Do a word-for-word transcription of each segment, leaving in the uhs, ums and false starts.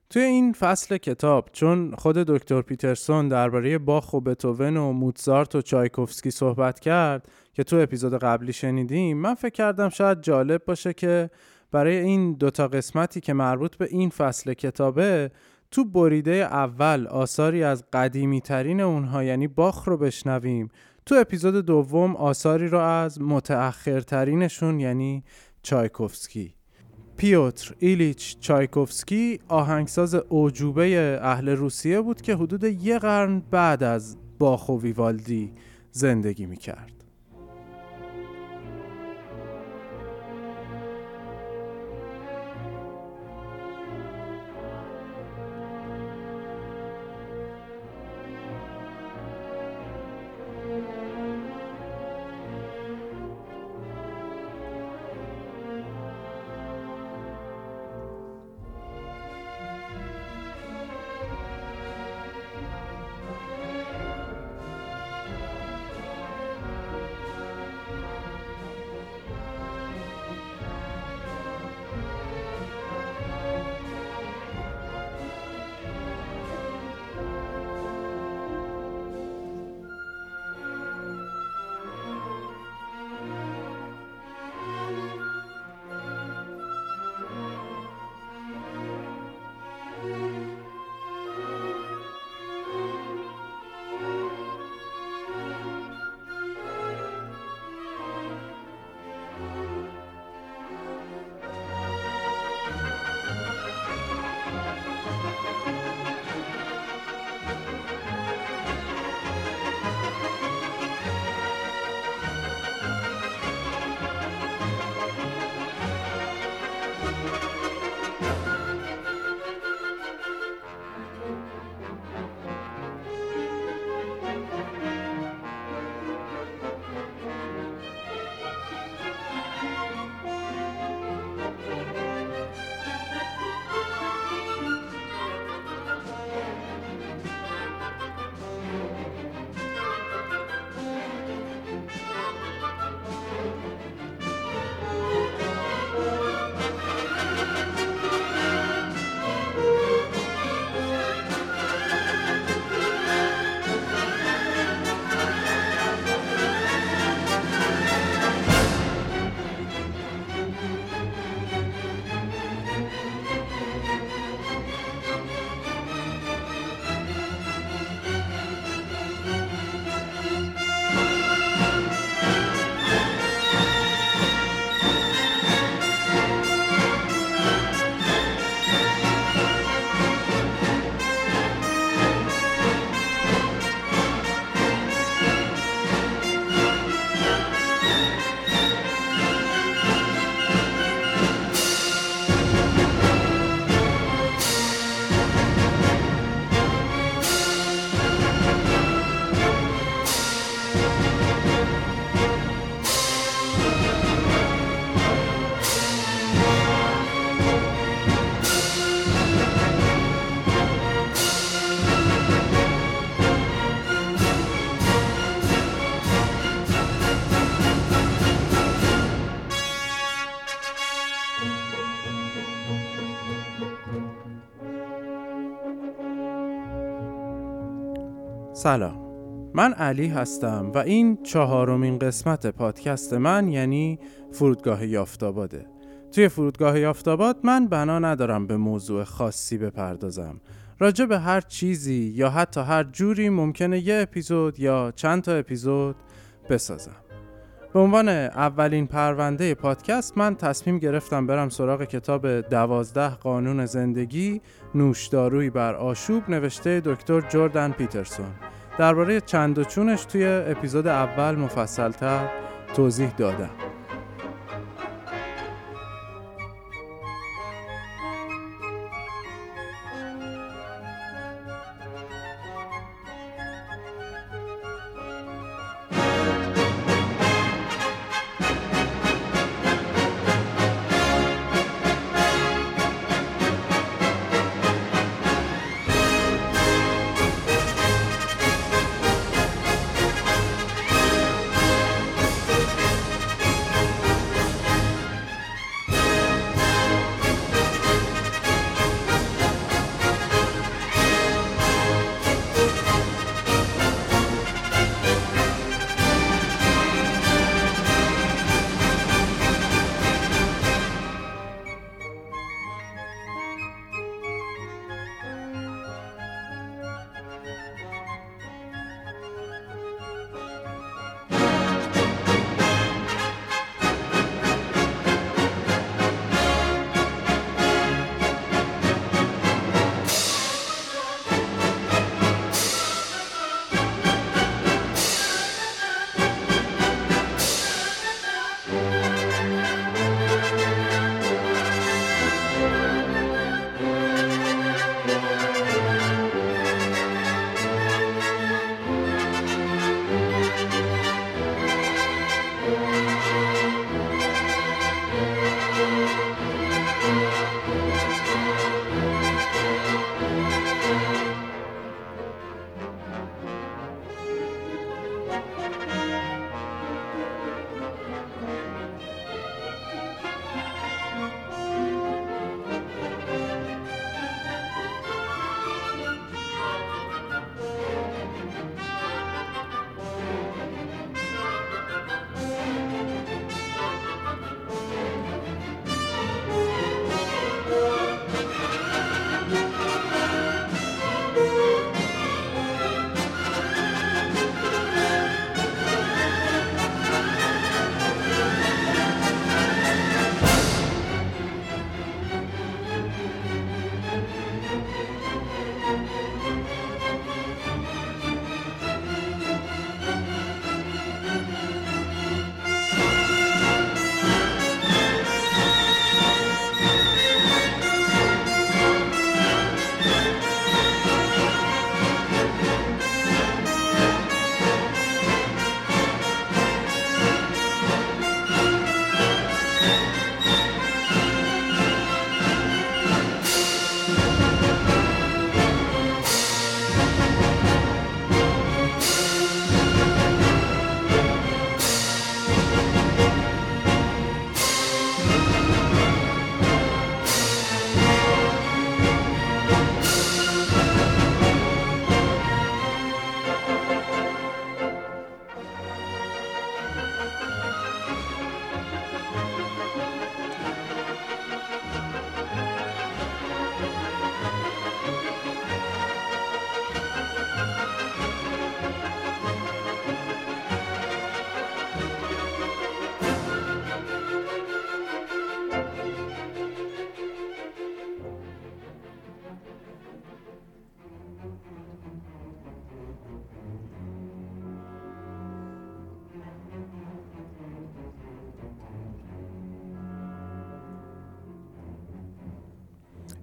توی این فصل کتاب چون خود دکتر پیترسون درباره باخ و بتوون و موتزارت و چایکوفسکی صحبت کرد که تو اپیزود قبلی شنیدیم، من فکر کردم شاید جالب باشه که برای این دوتا قسمتی که مربوط به این فصل کتابه تو بریده اول آثاری از قدیمی ترین اونها یعنی باخ رو بشنویم، تو اپیزود دوم آثاری رو از متأخرترینشون یعنی چایکوفسکی. پیوتر ایلیچ چایکوفسکی آهنگساز اعجوبه اهل روسیه بود که حدود یک قرن بعد از باخ و ویوالدی زندگی می‌کرد. سلام، من علی هستم و این چهارمین قسمت پادکست من یعنی فرودگاه یافت‌آباده. توی فرودگاه یافت‌آباد من بنا ندارم به موضوع خاصی بپردازم. راجع به هر چیزی یا حتی هر جوری ممکنه یه اپیزود یا چند تا اپیزود بسازم. به عنوان اولین پرونده پادکست من تصمیم گرفتم برم سراغ کتاب دوازده قانون زندگی، نوشدارویی بر آشوب نوشته دکتر جردن پیترسون. درباره چند و چونش توی اپیزود اول مفصل‌تر توضیح دادم.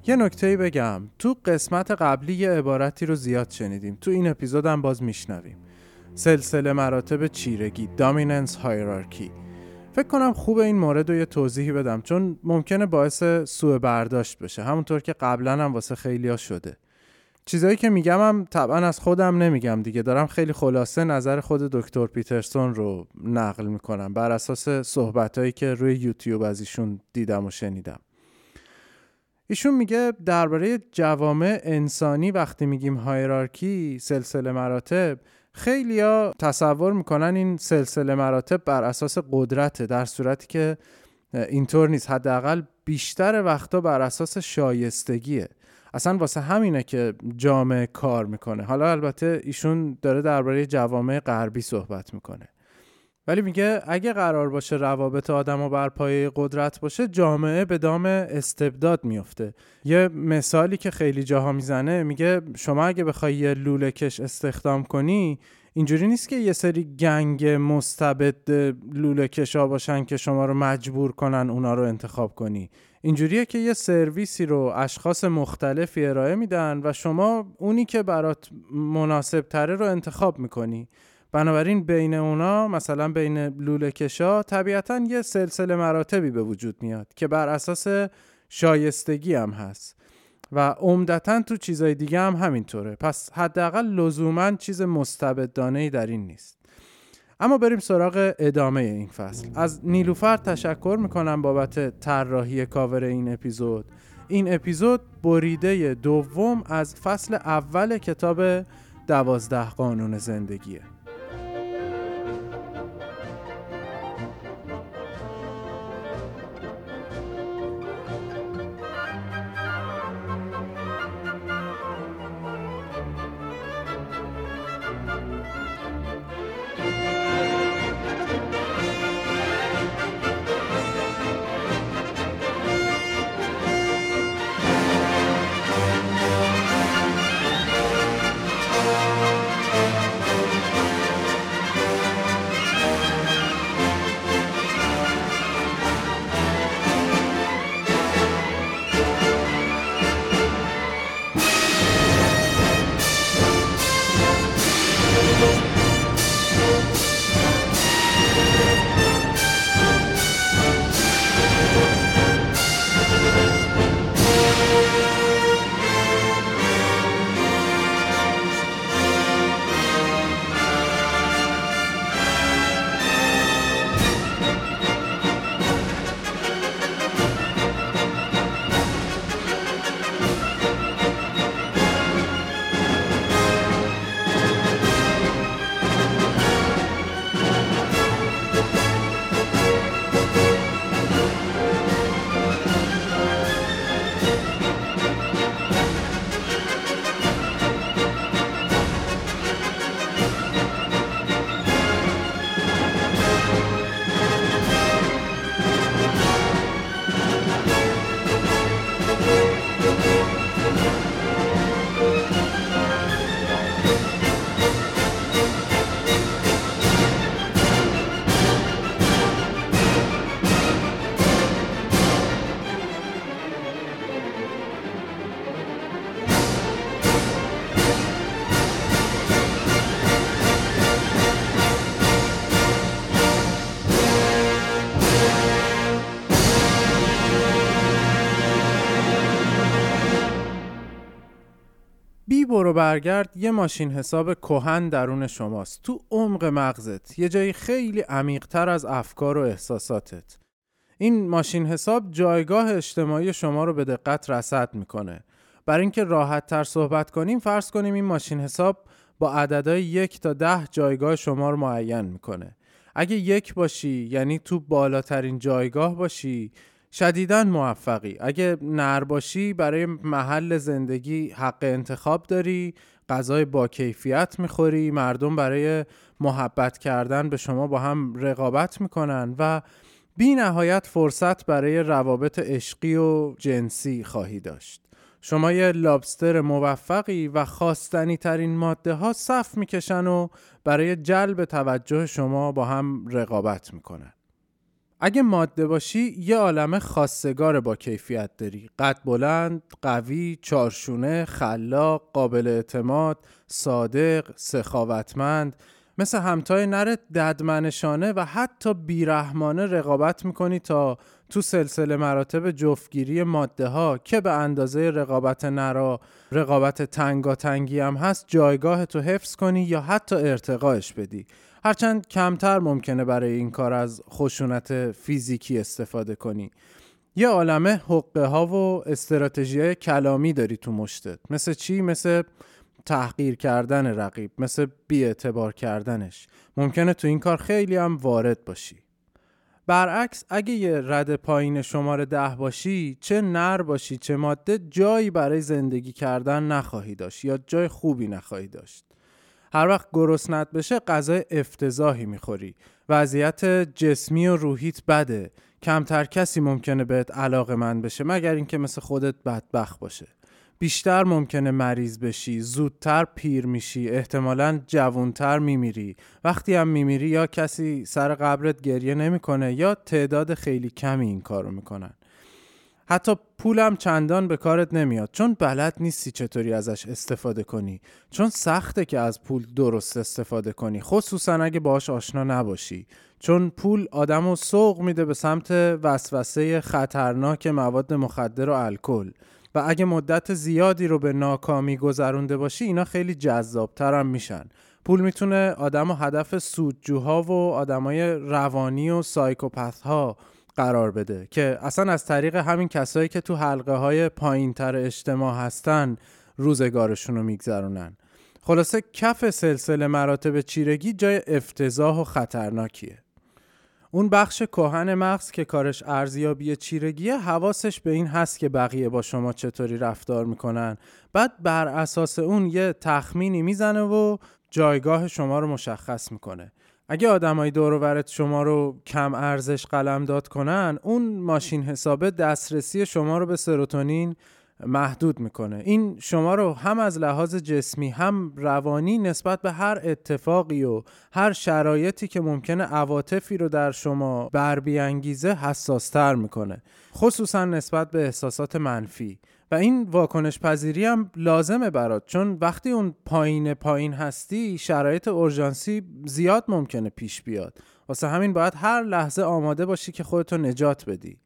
یه نکته‌ای بگم، تو قسمت قبلی یه عبارتی رو زیاد شنیدیم، تو این اپیزود هم باز میشنویم. سلسله مراتب چیرگی، Dominance Hierarchy. فکر کنم خوب این مورد رو یه توضیحی بدم، چون ممکنه باعث سوء برداشت بشه، همونطور که قبلا هم واسه خیلیا شده. چیزایی که میگم هم طبعا از خودم نمیگم دیگه، دارم خیلی خلاصه نظر خود دکتر پیترسون رو نقل میکنم بر اساس صحبتایی که روی یوتیوب از ایشون دیدم و شنیدم. ایشون میگه درباره جوامع انسانی وقتی میگیم هایرارکی، سلسله مراتب، خیلیا تصور میکنن این سلسله مراتب بر اساس قدرته، در صورتی که اینطور نیست. حداقل بیشتر وقتا بر اساس شایستگیه. اصلا واسه همینه که جامعه کار میکنه. حالا البته ایشون داره درباره جوامع غربی صحبت میکنه، ولی میگه اگه قرار باشه روابط آدم‌ها بر پایه قدرت باشه، جامعه به دام استبداد میفته. یه مثالی که خیلی جاها میزنه، میگه شما اگه بخوای یه لوله کش استخدام کنی، اینجوری نیست که یه سری گنگ مستبد لوله کشا باشن که شما رو مجبور کنن اونا رو انتخاب کنی. اینجوریه که یه سرویسی رو اشخاص مختلفی ارائه میدن و شما اونی که برات مناسب تره رو انتخاب میکنی. بنابراین بین اونا، مثلا بین لوله کشا، طبیعتاً یه سلسله مراتبی به وجود میاد که بر اساس شایستگی هم هست و عمدتاً تو چیزای دیگه هم همینطوره. پس حداقل لزوماً چیز مستبدانه‌ای در این نیست. اما بریم سراغ ادامه این فصل. از نیلوفر تشکر میکنم بابت طراحی کاور این اپیزود. این اپیزود بریده دوم از فصل اول کتاب دوازده قانون زندگیه. برو برگرد یه ماشین حساب کهن درون شماست، تو عمق مغزت، یه جایی خیلی عمیق‌تر از افکار و احساساتت. این ماشین حساب جایگاه اجتماعی شما رو به دقت رصد میکنه. برای اینکه راحت تر صحبت کنیم، فرض کنیم این ماشین حساب با عددهای یک تا ده جایگاه شما رو معین میکنه. اگه یک باشی یعنی تو بالاترین جایگاه باشی، شدیداً موفقی. اگه نر باشی برای محل زندگی حق انتخاب داری، غذای با کیفیت میخوری، مردم برای محبت کردن به شما با هم رقابت میکنن و بی نهایت فرصت برای روابط عشقی و جنسی خواهی داشت. شما یه لابستر موفقی و خواستنی ترین ماده ها صف میکشن و برای جلب توجه شما با هم رقابت میکنن. اگه ماده باشی یه عالمه خواستگار با کیفیت داری. قد بلند، قوی، چارشونه، خلاق، قابل اعتماد، صادق، سخاوتمند. مثل همتای نرت ددمنشانه و حتی بیرحمانه رقابت میکنی تا تو سلسله مراتب جفتگیری ماده ها که به اندازه رقابت نرا رقابت تنگاتنگی هم هست جایگاه تو حفظ کنی یا حتی ارتقاش بدی. هرچند کمتر ممکنه برای این کار از خشونت فیزیکی استفاده کنی. یه عالمه حقه ها و استراتژی‌های کلامی داری تو مشتت. مثل چی؟ مثل تحقیر کردن رقیب، مثل بی‌اعتبار کردنش. ممکنه تو این کار خیلی هم وارد باشی. برعکس اگه یه رده پایین شماره ده باشی، چه نر باشی چه ماده، جایی برای زندگی کردن نخواهی داشت یا جای خوبی نخواهی داشت. هر وقت گرسنت بشه غذای افتضاحی میخوری. وضعیت جسمی و روحیت بده. کمتر کسی ممکنه بهت علاقه‌مند بشه مگر اینکه مثل خودت بدبخت باشه. بیشتر ممکنه مریض بشی، زودتر پیر میشی، احتمالاً جوانتر میمیری. وقتی هم میمیری یا کسی سر قبرت گریه نمیکنه یا تعداد خیلی کمی این کارو میکنن. حتی پولم چندان به کارت نمیاد چون بلد نیستی چطوری ازش استفاده کنی، چون سخته که از پول درست استفاده کنی، خصوصا اگه باهاش آشنا نباشی. چون پول آدمو سوق میده به سمت وسوسه خطرناک مواد مخدر و الکل و اگه مدت زیادی رو به ناکامی گذرونده باشی اینا خیلی جذابتر هم میشن. پول میتونه آدمو هدف سودجوها و آدمای روانی و سایکوپث ها قرار بده که اصلا از طریق همین کسایی که تو حلقه های پایین تر اجتماع هستن روزگارشون رو میگذرونن. خلاصه کف سلسله مراتب چیرگی جای افتضاح و خطرناکیه. اون بخش کهن مغز که کارش ارزیابی چیرگیه حواسش به این هست که بقیه با شما چطوری رفتار میکنن، بعد بر اساس اون یه تخمینی میزنه و جایگاه شما رو مشخص میکنه. اگه آدمای دور و برت شما رو کم ارزش قلمداد کنن، اون ماشین حسابه دسترسی شما رو به سروتونین محدود میکنه. این شما رو هم از لحاظ جسمی هم روانی نسبت به هر اتفاقی و هر شرایطی که ممکنه عواطفی رو در شما بر بیانگیزه حساستر میکنه، خصوصا نسبت به احساسات منفی. و این واکنش پذیری هم لازمه برات، چون وقتی اون پایین پایین هستی شرایط اورژانسی زیاد ممکنه پیش بیاد. واسه همین باید هر لحظه آماده باشی که خودتو نجات بدی.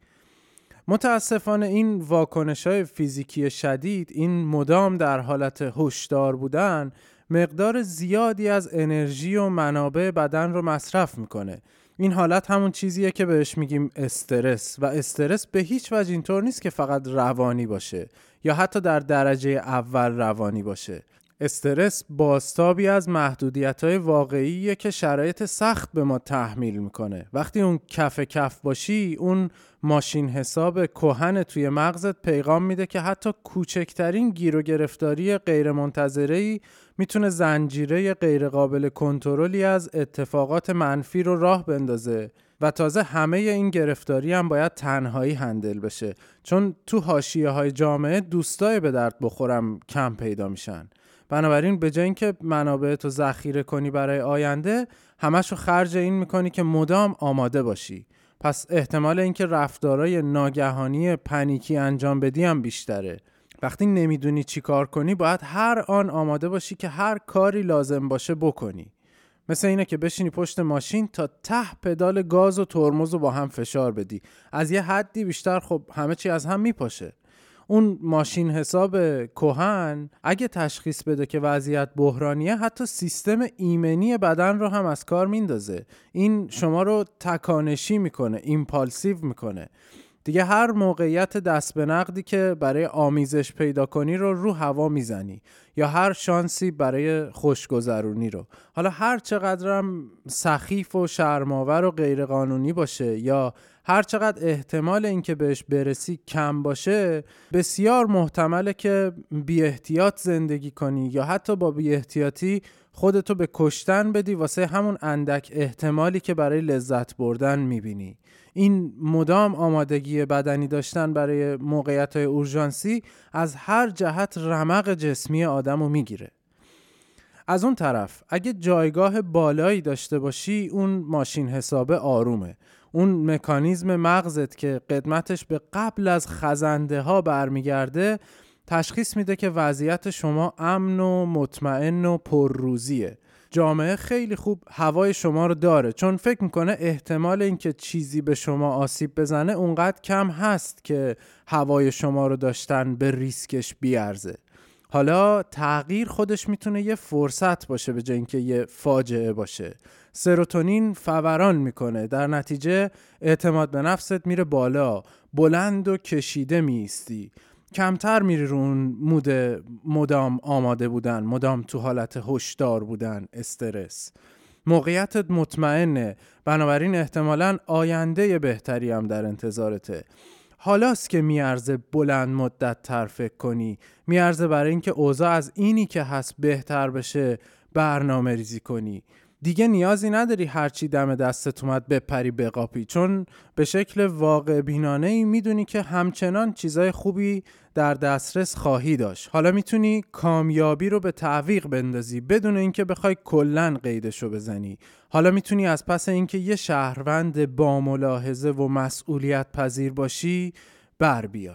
متاسفانه این واکنش‌های فیزیکی شدید، این مدام در حالت هوشدار بودن، مقدار زیادی از انرژی و منابع بدن رو مصرف میکنه. این حالت همون چیزیه که بهش میگیم استرس و استرس به هیچ وجه اینطور نیست که فقط روانی باشه یا حتی در درجه اول روانی باشه. استرس بازتابی از محدودیت‌های واقعیه که شرایط سخت به ما تحمیل میکنه. وقتی اون کف کف باشی، اون ماشین حساب کهن توی مغزت پیغام میده که حتی کوچکترین گیر و گرفتاری غیر منتظره‌ای میتونه زنجیره غیر قابل کنترلی از اتفاقات منفی رو راه بندازه و تازه همه این گرفتاری هم باید تنهایی هندل بشه، چون تو حاشیه‌های جامعه دوستای به درد بخورم کم پیدا میشن. بنابراین به جای اینکه منابعتو ذخیره کنی برای آینده، همشو خرج این میکنی که مدام آماده باشی. پس احتمال اینکه رفتارای ناگهانی پنیکی انجام بدی هم بیشتره. وقتی نمیدونی چی کار کنی باید هر آن آماده باشی که هر کاری لازم باشه بکنی. مثل اینه که بشینی پشت ماشین تا ته پدال گاز و ترمز رو با هم فشار بدی. از یه حدی بیشتر خب همه چی از هم میپاشه. اون ماشین حساب کهن اگه تشخیص بده که وضعیت بحرانیه، حتی سیستم ایمنی بدن رو هم از کار میندازه. این شما رو تکانشی میکنه، ایمپالسیو میکنه. دیگه هر موقعیت دست به نقدی که برای آمیزش پیدا کنی رو رو هوا میزنی، یا هر شانسی برای خوشگذرونی رو، حالا هر چقدرم سخیف و شرم‌آور و غیر قانونی باشه یا هر چقدر احتمال اینکه بهش برسی کم باشه، بسیار محتمله که بی احتیاط زندگی کنی یا حتی با بی احتیاطی خودتو به کشتن بدی واسه همون اندک احتمالی که برای لذت بردن میبینی. این مدام آمادگی بدنی داشتن برای موقعیت‌های اورژانسی از هر جهت رمق جسمی آدمو میگیره. از اون طرف اگه جایگاه بالایی داشته باشی، اون ماشین حسابه آرومه. اون مکانیزم مغزت که قدمتش به قبل از خزنده ها برمیگرده تشخیص میده که وضعیت شما امن و مطمئن و پرروزیه. جامعه خیلی خوب هوای شما رو داره، چون فکر میکنه احتمال اینکه چیزی به شما آسیب بزنه اونقدر کم هست که هوای شما رو داشتن به ریسکش بیارزه. حالا تغییر خودش میتونه یه فرصت باشه به جای اینکه یه فاجعه باشه. سروتونین فوران میکنه، در نتیجه اعتماد به نفست میره بالا، بلند و کشیده میستی، کمتر میری رو اون مود مدام آماده بودن، مدام تو حالت هشدار بودن، استرس. موقعیتت مطمئنه، بنابراین احتمالاً آینده بهتری هم در انتظارته. حالاست که میارزه بلند مدت تر فکر کنی، میارزه برای اینکه اوضاع از اینی که هست بهتر بشه برنامه ریزی کنی. دیگه نیازی نداری هرچی دم دستت اومد بپری بقاپی، چون به شکل واقع بینانه‌ای میدونی که همچنان چیزای خوبی در دسترس خواهی داشت. حالا میتونی کامیابی رو به تعویق بندازی بدون اینکه بخوای کلن قیدشو بزنی. حالا میتونی از پس اینکه یه شهروند با ملاحظه و مسئولیت پذیر باشی بر بیای.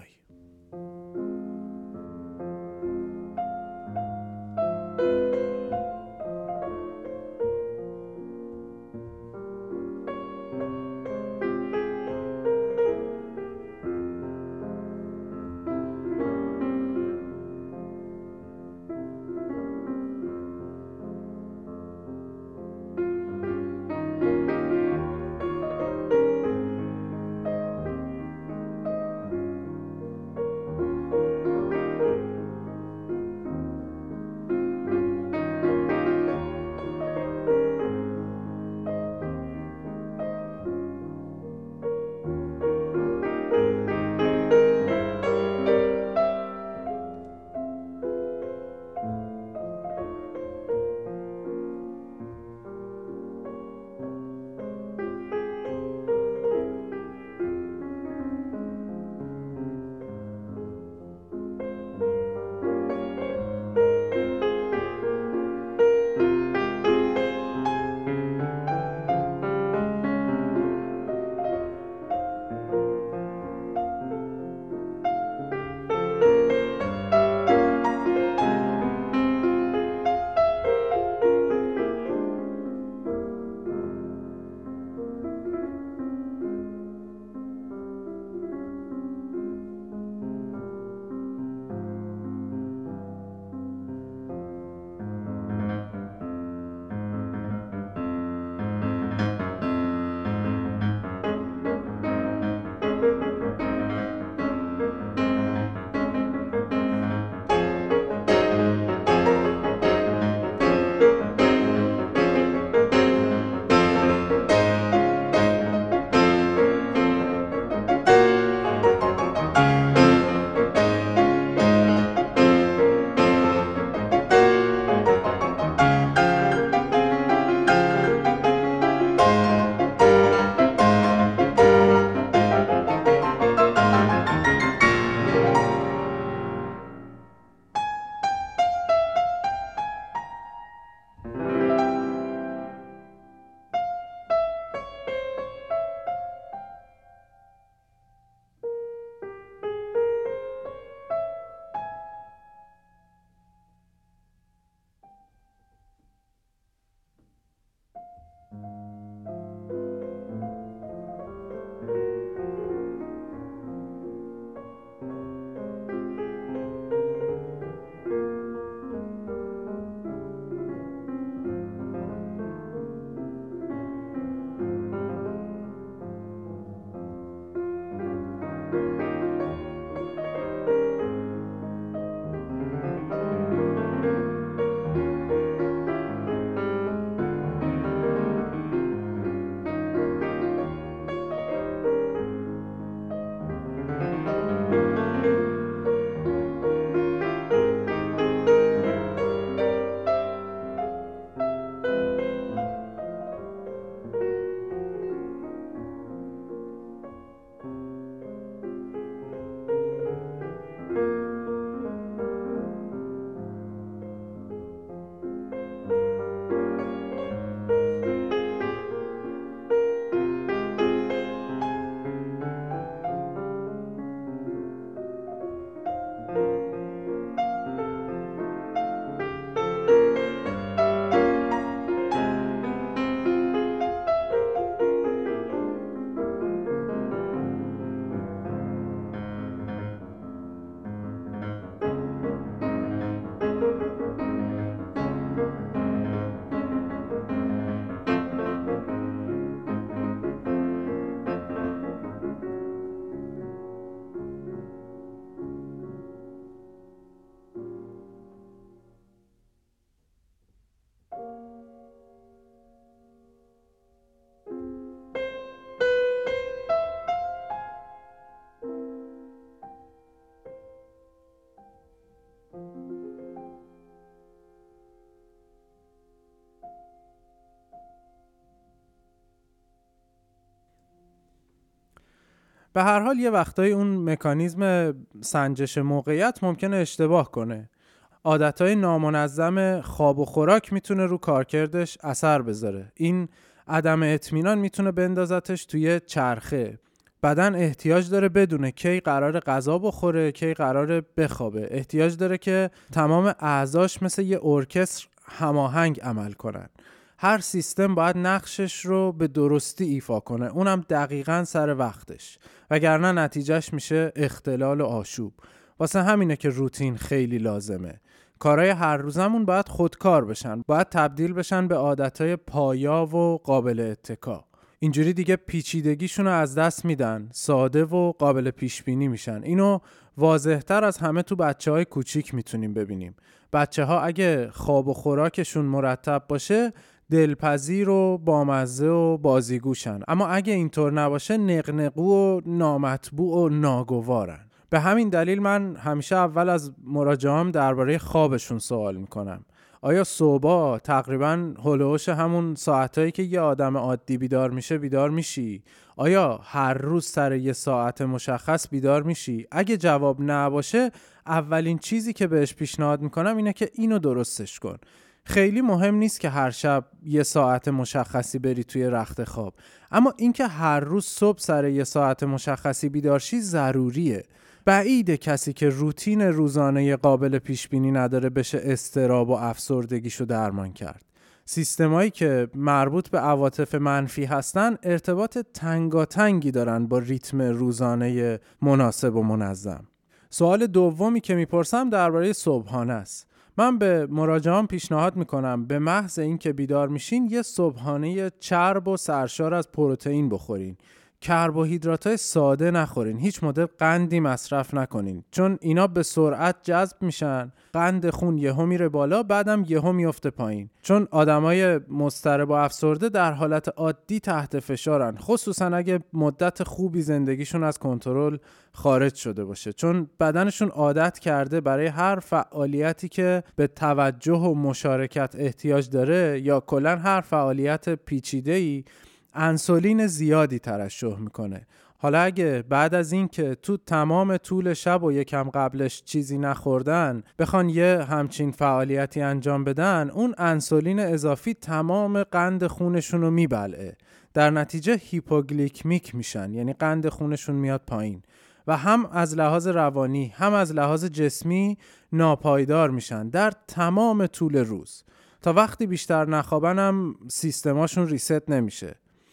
به هر حال یه وقتایی اون مکانیزم سنجش موقعیت ممکنه اشتباه کنه. عادتهای نامنظم خواب و خوراک میتونه رو کارکردش اثر بذاره. این عدم اطمینان میتونه بندازتش توی چرخه. بدن احتیاج داره بدونه کی قراره غذا بخوره، کی قراره بخوابه. احتیاج داره که تمام اعضاش مثل یه ارکستر هماهنگ عمل کنن. هر سیستم باید نقشش رو به درستی ایفا کنه، اونم دقیقاً سر وقتش، وگرنه نتیجهش میشه اختلال و آشوب. واسه همینه که روتین خیلی لازمه. کارهای هر روزمون باید خودکار بشن، باید تبدیل بشن به عادتهای پایا و قابل اتکا. اینجوری دیگه پیچیدگیشون رو از دست میدن، ساده و قابل پیش بینی میشن. اینو واضح‌تر از همه تو بچه‌های کوچیک میتونیم ببینیم. بچه‌ها اگه خواب و خوراکشون مرتب باشه دلپذیر و بامزه و بازیگوشن، اما اگه اینطور نباشه نقنقو و نامطبوع و ناگوارن. به همین دلیل من همیشه اول از مراجعام درباره خوابشون سوال میکنم. آیا صبح تقریباً هولوش همون ساعتایی که یه آدم عادی بیدار میشه بیدار میشی؟ آیا هر روز سر یه ساعت مشخص بیدار میشی؟ اگه جواب نباشه اولین چیزی که بهش پیشنهاد میکنم اینه که اینو درستش کن. خیلی مهم نیست که هر شب یه ساعت مشخصی بری توی رخت خواب، اما اینکه هر روز صبح سر یه ساعت مشخصی بیدار شی ضروریه. بعیده کسی که روتین روزانه قابل پیش بینی نداره بشه اضطراب و افسردگیشو درمان کرد. سیستمایی که مربوط به عواطف منفی هستن ارتباط تنگاتنگی دارن با ریتم روزانه مناسب و منظم. سوال دومی که میپرسم درباره صبحانه است. من به مراجعان پیشنهاد میکنم به محض اینکه بیدار میشین یه صبحانه چرب و سرشار از پروتئین بخورین. کربوهیدرات‌های ساده نخورین، هیچ مدل قندی مصرف نکنین، چون اینا به سرعت جذب میشن، قند خون یهو میره بالا، بعدم یهو میفته پایین. چون آدمای مضطرب و افسرده در حالت عادی تحت فشارن، خصوصا اگه مدت خوبی زندگیشون از کنترل خارج شده باشه، چون بدنشون عادت کرده برای هر فعالیتی که به توجه و مشارکت احتیاج داره یا کلاً هر فعالیت پیچیده‌ای انسولین زیادی ترشح میکنه. حالا اگه بعد از این که تو تمام طول شب و یکم قبلش چیزی نخوردن بخوان یه همچین فعالیتی انجام بدن، اون انسولین اضافی تمام قند خونشون رو میبلعه. در نتیجه هیپوگلیکمیک میشن، یعنی قند خونشون میاد پایین و هم از لحاظ روانی هم از لحاظ جسمی ناپایدار میشن در تمام طول روز. تا وقتی بیشتر نخوابن هم سیستماشون ریست نمیشه.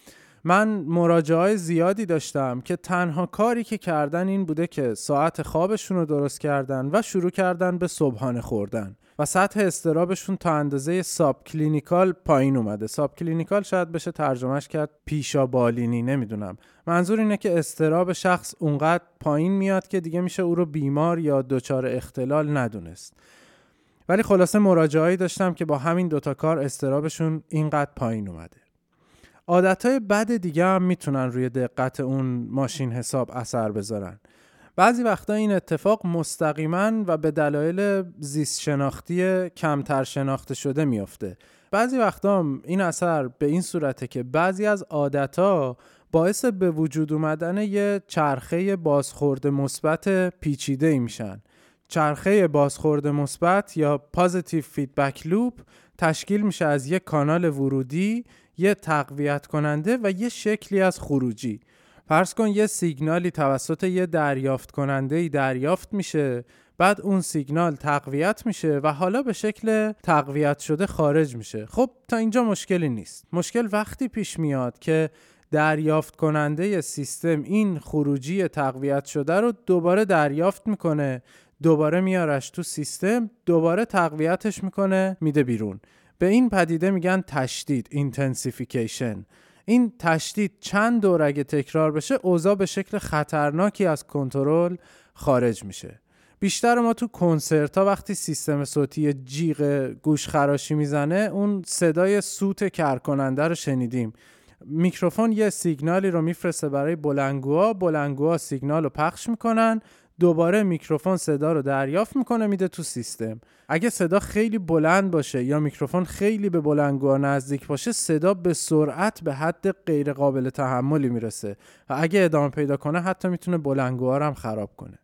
من مراجعای زیادی داشتم که تنها کاری که کردن این بوده که ساعت خوابشون رو درست کردن و شروع کردن به صبحانه خوردن و سطح اضطرابشون تا اندازه ساب کلینیکال پایین اومده. ساب کلینیکال شاید بشه ترجمهش کرد پیشا بالینی، نمیدونم. منظور اینه که اضطراب شخص اونقدر پایین میاد که دیگه میشه او رو بیمار یا دچار اختلال ندونست. ولی خلاصه مراجعایی داشتم که با همین دوتا کار اضطرابشون اینقدر پایین اومده. عادتهای بد دیگه هم میتونن روی دقت اون ماشین حساب اثر بذارن. بعضی وقتا این اتفاق مستقیما و به دلایل زیست شناختی کمتر شناخته شده میفته. بعضی وقتا هم این اثر به این صورته که بعضی از عادتها باعث به وجود اومدن یه چرخه بازخورد مثبت پیچیده‌ای میشن. چرخه بازخورد مثبت یا پازیتیو فیدبک لوپ تشکیل میشه از یک کانال ورودی، یه تقویت کننده و یه شکلی از خروجی. فرض کن یه سیگنالی توسط یه دریافت کننده‌ای دریافت میشه، بعد اون سیگنال تقویت میشه و حالا به شکل تقویت شده خارج میشه. خب تا اینجا مشکلی نیست. مشکل وقتی پیش میاد که دریافت کننده سیستم این خروجی تقویت شده رو دوباره دریافت میکنه، دوباره میارش تو سیستم، دوباره تقویتش میکنه میده بیرون. به این پدیده میگن تشدید، اینتنسیفیکیشن. این تشدید چند دور اگه تکرار بشه اوضاع به شکل خطرناکی از کنترل خارج میشه. بیشتر ما تو کنسرت ها وقتی سیستم صوتی جیغ گوش خراشی میزنه اون صدای سوت کرکننده رو شنیدیم. میکروفون یه سیگنالی رو میفرسته برای بلندگوها، بلندگوها سیگنال رو پخش میکنن، دوباره میکروفون صدا رو دریافت میکنه میده تو سیستم. اگه صدا خیلی بلند باشه یا میکروفون خیلی به بلندگوها نزدیک باشه، صدا به سرعت به حد غیر قابل تحملی میرسه و اگه ادامه پیدا کنه حتی میتونه بلندگوها رو هم خراب کنه.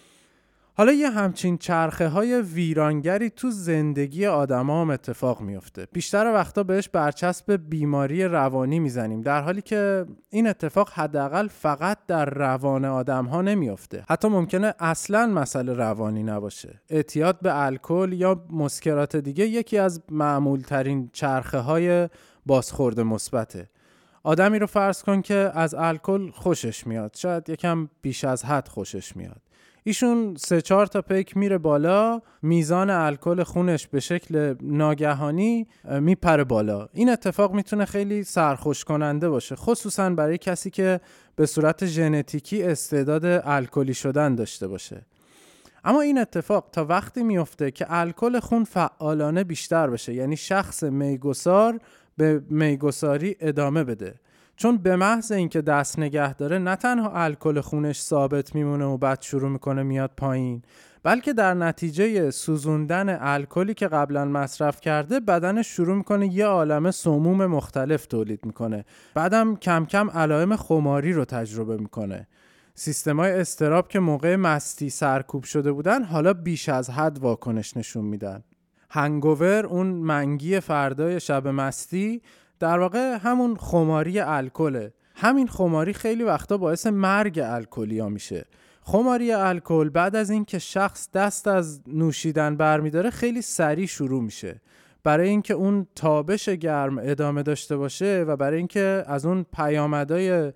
حالا یه همچین چرخه های ویرانگری تو زندگی آدم ها هم اتفاق میفته. بیشتر وقتا بهش برچسب بیماری روانی میزنیم، در حالی که این اتفاق حداقل فقط در روان آدم ها نمیفته. حتی ممکنه اصلاً مسئله روانی نباشه. اعتیاد به الکل یا مسکرات دیگه یکی از معمول ترین چرخه های بازخورد مثبته. آدمی رو فرض کن که از الکل خوشش میاد، شاید یکم بیش از حد خوشش میاد. ایشون سه چهار تا پیک میره بالا، میزان الکل خونش به شکل ناگهانی میپره بالا. این اتفاق میتونه خیلی سرخوش کننده باشه، خصوصا برای کسی که به صورت ژنتیکی استعداد الکلی شدن داشته باشه. اما این اتفاق تا وقتی میفته که الکل خون فعالانه بیشتر بشه، یعنی شخص میگسار به میگساری ادامه بده. چون به محض اینکه دست نگه داره نه تنها الکل خونش ثابت میمونه و بعد شروع میکنه میاد پایین، بلکه در نتیجه سوزوندن الکلی که قبلا مصرف کرده بدنش شروع میکنه یه عالمه سموم مختلف تولید میکنه. بعدم کم کم علائم خماری رو تجربه میکنه. سیستمای اضطراب که موقع مستی سرکوب شده بودن حالا بیش از حد واکنش نشون میدن. هنگوور، اون منگی فردای شب مستی، در واقع همون خماری الکله. همین خماری خیلی وقتا باعث مرگ الکلیا میشه. خماری الکل بعد از این که شخص دست از نوشیدن برمیداره خیلی سریع شروع میشه. برای اینکه اون تابش گرم ادامه داشته باشه و برای اینکه از اون پیامدهای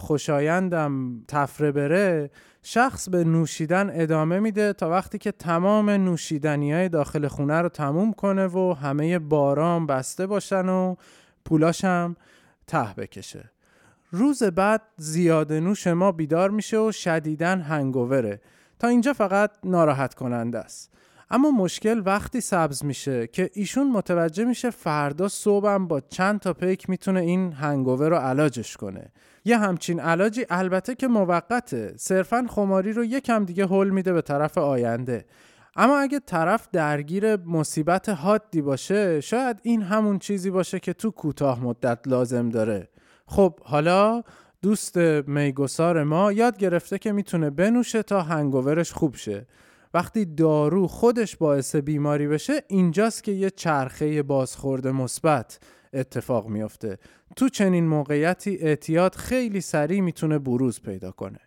ناخوشایندم تفره بره، شخص به نوشیدن ادامه میده تا وقتی که تمام نوشیدنیای داخل خونه رو تموم کنه و همه بارام بسته باشن و پولاش هم ته بکشه. روز بعد زیاده نوش ما بیدار میشه و شدیداً هنگووره. تا اینجا فقط ناراحت کننده است. اما مشکل وقتی سبز میشه که ایشون متوجه میشه فردا صبحم با چند تا پیک میتونه این هنگوور رو علاجش کنه. یه همچین علاجی البته که موقته، صرفاً خماری رو یکم دیگه هول میده به طرف آینده. اما اگه طرف درگیر مصیبت حادی باشه، شاید این همون چیزی باشه که تو کوتاه مدت لازم داره. خب حالا دوست میگسار ما یاد گرفته که میتونه بنوشه تا هنگوورش خوب شه. وقتی دارو خودش باعث بیماری بشه، اینجاست که یه چرخه بازخورد مثبت اتفاق میفته. تو چنین موقعیتی اعتیاد خیلی سریع میتونه بروز پیدا کنه.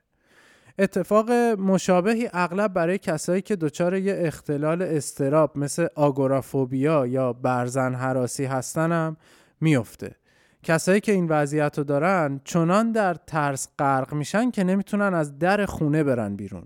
اتفاق مشابهی اغلب برای کسایی که دچار یه اختلال اضطراب مثل آگورافوبیا یا برزن هراسی هستن هم میفته. کسایی که این وضعیت رو دارن چنان در ترس غرق میشن که نمیتونن از در خونه برن بیرون.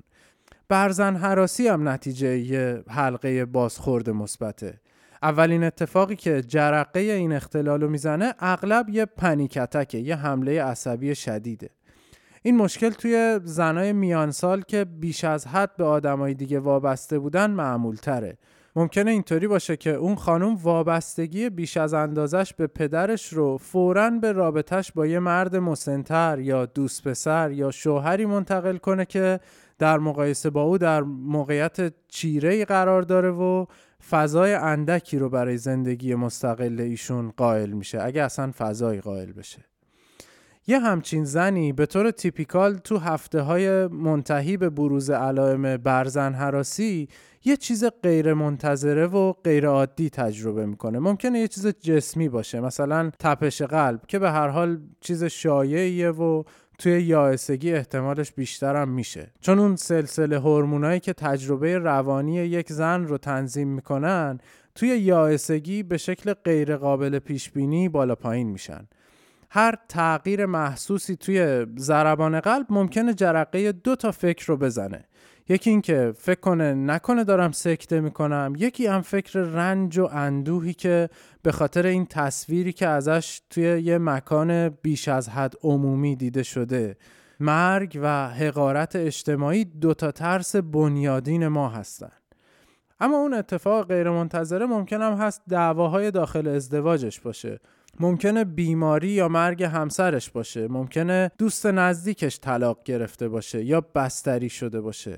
برزن هراسی هم نتیجه یه حلقه بازخورد مثبته. اولین اتفاقی که جرقه این اختلال رو میزنه اغلب یه پنیک اتکه، یه حمله عصبی شدیده. این مشکل توی زنای میان سال که بیش از حد به آدمای دیگه وابسته بودن معمول تره. ممکنه اینطوری باشه که اون خانم وابستگی بیش از اندازش به پدرش رو فوراً به رابطش با یه مرد مسن‌تر یا دوست پسر یا شوهری منتقل کنه که در مقایسه با او در موقعیت چیره‌ای قرار داره و فضای اندکی رو برای زندگی مستقل ایشون قائل میشه، اگه اصلا فضایی قائل بشه. یه همچین زنی به طور تیپیکال تو هفته های منتهی به بروز علائم برزن هراسی یه چیز غیر منتظره و غیر عادی تجربه میکنه. ممکنه یه چیز جسمی باشه، مثلا تپش قلب که به هر حال چیز شایعیه و توی یائسگی احتمالش بیشتر هم میشه، چون اون سلسله هورمونایی که تجربه روانی یک زن رو تنظیم میکنن توی یائسگی به شکل غیر قابل پیش بینی بالا پایین میشن. هر تغییر محسوسی توی ضربان قلب ممکنه جرقه دو تا فکر رو بزنه. یکی این که فکر کنه نکنه دارم سکته میکنم، یکی هم فکر رنج و اندوهی که به خاطر این تصویری که ازش توی یه مکان بیش از حد عمومی دیده شده. مرگ و حقارت اجتماعی دو تا ترس بنیادین ما هستن. اما اون اتفاق غیر منتظره ممکن هم هست دعواهای داخل ازدواجش باشه. ممکنه بیماری یا مرگ همسرش باشه. ممکنه دوست نزدیکش طلاق گرفته باشه یا بستری شده باشه.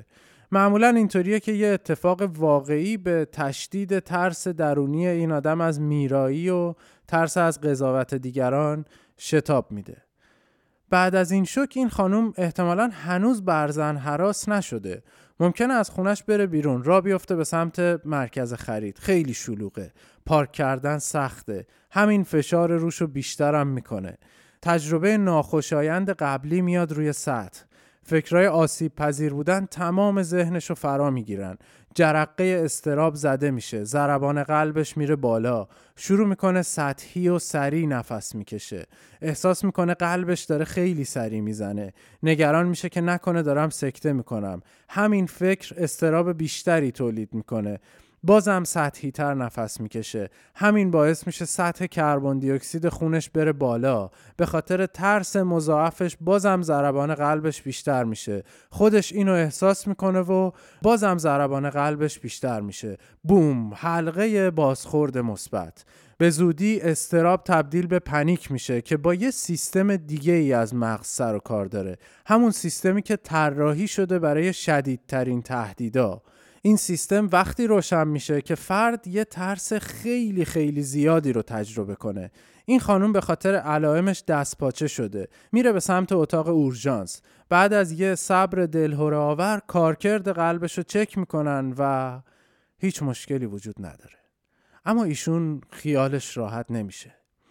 معمولا اینطوریه که یه اتفاق واقعی به تشدید ترس درونی این آدم از میرایی و ترس از قضاوت دیگران شتاب میده. بعد از این شوک این خانم احتمالاً هنوز برزن هراس نشده. ممکنه از خونش بره بیرون، راه بیفته به سمت مرکز خرید. خیلی شلوغه، پارک کردن سخته، همین فشار روشو بیشترم میکنه. تجربه ناخوشایند قبلی میاد روی سطح. فکرای آسیب پذیر بودن تمام ذهنشو فرا میگیرن. جرقه اضطراب زده میشه، ضربان قلبش میره بالا، شروع میکنه سطحی و سریع نفس میکشه، احساس میکنه قلبش داره خیلی سریع میزنه، نگران میشه که نکنه دارم سکته میکنم. همین فکر اضطراب بیشتری تولید میکنه. بازم سطحی تر نفس میکشه. همین باعث میشه سطح کربن دی اکسید خونش بره بالا. به خاطر ترس مضاعفش بازم ضربان قلبش بیشتر میشه. خودش اینو احساس میکنه و بازم ضربان قلبش بیشتر میشه. بوم، حلقه بازخورد مثبت. به زودی اضطراب تبدیل به پنیک میشه که با یه سیستم دیگه ای از مغز سر و کار داره. همون سیستمی که طراحی شده برای شدیدترین تهدیدا. این سیستم وقتی روشن میشه که فرد یه ترس خیلی خیلی زیادی رو تجربه کنه. این خانم به خاطر علائمش دست پاچه شده. میره به سمت اتاق اورژانس. بعد از یه صبر دلهره آور کارکرد قلبش رو چک میکنن و هیچ مشکلی وجود نداره. اما ایشون خیالش راحت نمیشه.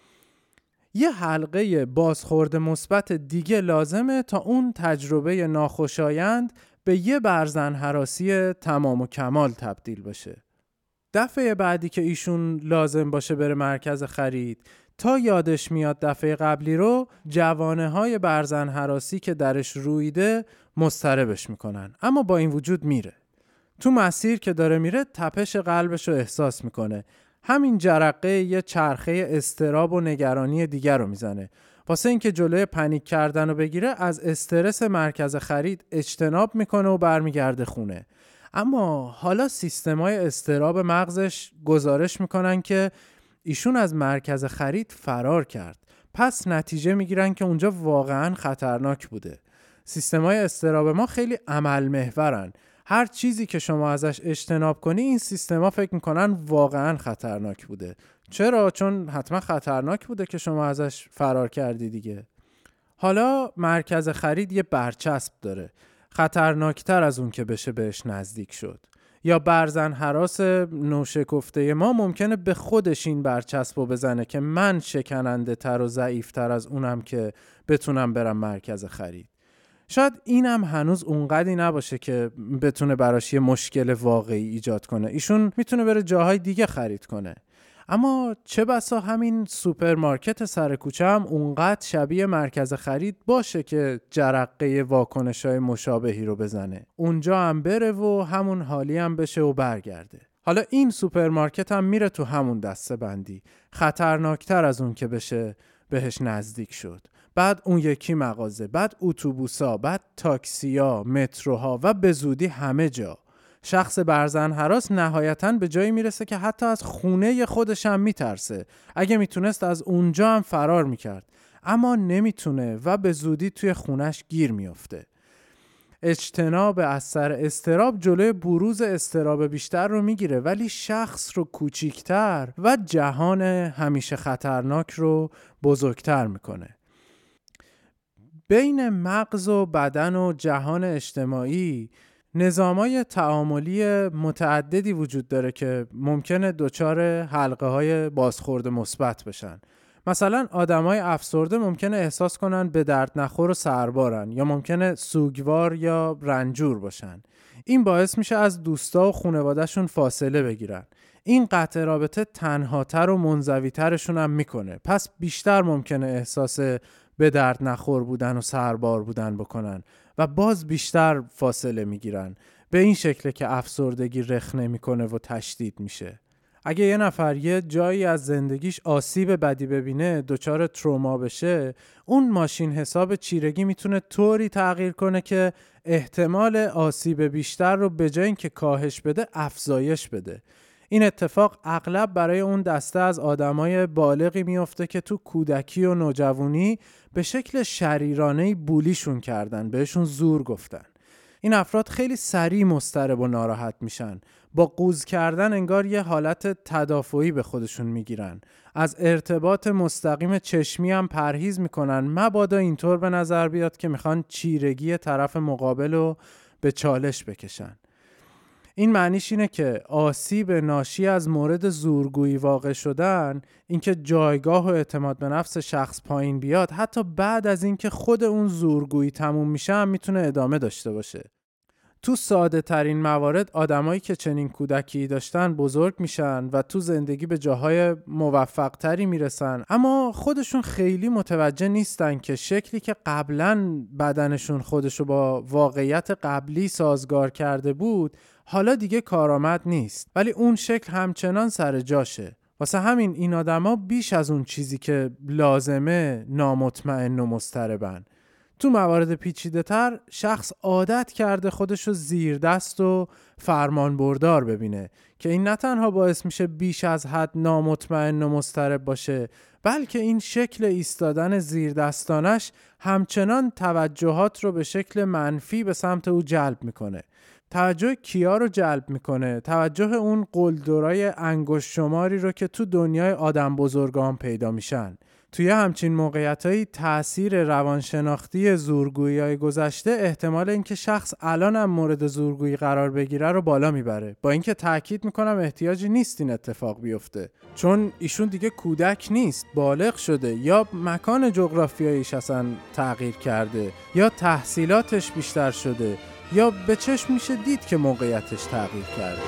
یه حلقه بازخورد مثبت دیگه لازمه تا اون تجربه ناخوشایند به یه برزن هراسی تمام و کمال تبدیل بشه. دفعه بعدی که ایشون لازم باشه بره مرکز خرید، تا یادش میاد دفعه قبلی رو، جوانه های برزن هراسی که درش رویده مضطربش میکنن. اما با این وجود میره. تو مسیر که داره میره تپش قلبش رو احساس میکنه. همین جرقه یه چرخه اضطراب و نگرانی دیگر رو میزنه. واسه اینکه جلوی پنیک کردن رو بگیره از استرس مرکز خرید اجتناب میکنه و برمیگرده خونه. اما حالا سیستمای اضطراب مغزش گزارش میکنن که ایشون از مرکز خرید فرار کرد. پس نتیجه میگیرن که اونجا واقعا خطرناک بوده. سیستمای اضطراب ما خیلی عمل محورن. هر چیزی که شما ازش اجتناب کنی این سیستما فکر میکنن واقعا خطرناک بوده. چرا؟ چون حتما خطرناک بوده که شما ازش فرار کردی دیگه. حالا مرکز خرید یه برچسب داره، خطرناکتر از اون که بشه بهش نزدیک شد. یا برزن هراس نوشکفته ما ممکنه به خودش این برچسب رو بزنه که من شکننده تر و ضعیف تر از اونم که بتونم برم مرکز خرید. شاید اینم هنوز اونقدی نباشه که بتونه براش یه مشکل واقعی ایجاد کنه. ایشون میتونه بره جاهای دیگه خرید کنه. اما چه بسا همین سوپرمارکت سر کوچه هم اونقدر شبیه مرکز خرید باشه که جرقه واکنش‌های مشابهی رو بزنه. اونجا هم بره و همون حالی هم بشه و برگرده. حالا این سوپرمارکت هم میره تو همون دسته بندی. خطرناکتر از اون که بشه بهش نزدیک شد. بعد اون یکی مغازه، بعد اتوبوسا، بعد تاکسیا، متروها و به زودی همه جا. شخص برزن هراس نهایتاً به جایی میرسه که حتی از خونه خودش هم میترسه. اگه میتونست از اونجا هم فرار میکرد، اما نمیتونه و به زودی توی خونش گیر میافته. اجتناب از سر اضطراب جلوی بروز اضطراب بیشتر رو میگیره، ولی شخص رو کوچیکتر و جهان همیشه خطرناک رو بزرگتر میکنه. بین مغز و بدن و جهان اجتماعی نظامای تعاملی متعددی وجود داره که ممکنه دچار حلقه های بازخورد مثبت بشن. مثلا آدمای افسرده ممکنه احساس کنن به درد نخور و سربارن، یا ممکنه سوگوار یا رنجور باشن. این باعث میشه از دوستا و خانواده‌شون فاصله بگیرن. این قطع رابطه تنهاتر و منزویترشون هم میکنه. پس بیشتر ممکنه احساس به درد نخور بودن و سربار بودن بکنن و باز بیشتر فاصله میگیرن. به این شکله که افسردگی رخنه میکنه و تشدید میشه. اگه یه نفر یه جایی از زندگیش آسیب بدی ببینه، دچار تروما بشه، اون ماشین حساب چیرگی میتونه طوری تغییر کنه که احتمال آسیب بیشتر رو به جای اینکه کاهش بده افزایش بده. این اتفاق اغلب برای اون دسته از آدمای بالغی میفته که تو کودکی و نوجوانی به شکل شریرانه‌ای بولیشون کردن، بهشون زور گفتن. این افراد خیلی سریع مضطرب و ناراحت میشن. با قوز کردن انگار یه حالت تدافعی به خودشون میگیرن. از ارتباط مستقیم چشمی هم پرهیز میکنن، مبادا اینطور به نظر بیاد که میخوان چیرگی طرف مقابل رو به چالش بکشن. این معنیش اینه که آسیب ناشی از مورد زورگویی واقع شدن، اینکه جایگاه و اعتماد به نفس شخص پایین بیاد، حتی بعد از اینکه خود اون زورگویی تموم میشه هم میتونه ادامه داشته باشه. تو ساده ترین موارد آدمایی که چنین کودکی داشتن بزرگ میشن و تو زندگی به جاهای موفق تری میرسن، اما خودشون خیلی متوجه نیستن که شکلی که قبلا بدنشون خودشو با واقعیت قبلی سازگار کرده بود حالا دیگه کارآمد نیست، ولی اون شکل همچنان سر جاشه. واسه همین این آدما بیش از اون چیزی که لازمه نامطمئن و مضطربن. تو موارد پیچیده تر شخص عادت کرده خودشو زیر دست و فرمان بردار ببینه که این نه تنها باعث میشه بیش از حد نامطمئن و مضطرب باشه، بلکه این شکل ایستادن زیر دستانش همچنان توجهات رو به شکل منفی به سمت او جلب میکنه. توجه کیا رو جلب میکنه؟ توجه اون قلدرای انگشت شماری رو که تو دنیای آدم بزرگان پیدا میشن. توی همچین موقعیتایی تأثیر روانشناختی زورگویی‌های گذشته احتمال اینکه شخص الان هم مورد زورگویی قرار بگیره رو بالا میبره، با اینکه تأکید میکنم احتیاجی نیست این اتفاق بیفته، چون ایشون دیگه کودک نیست، بالغ شده، یا مکان جغرافیاییش اصلا تغییر کرده، یا تحصیلاتش بیشتر شده، یا به چشم میشه دید که موقعیتش تغییر کرده.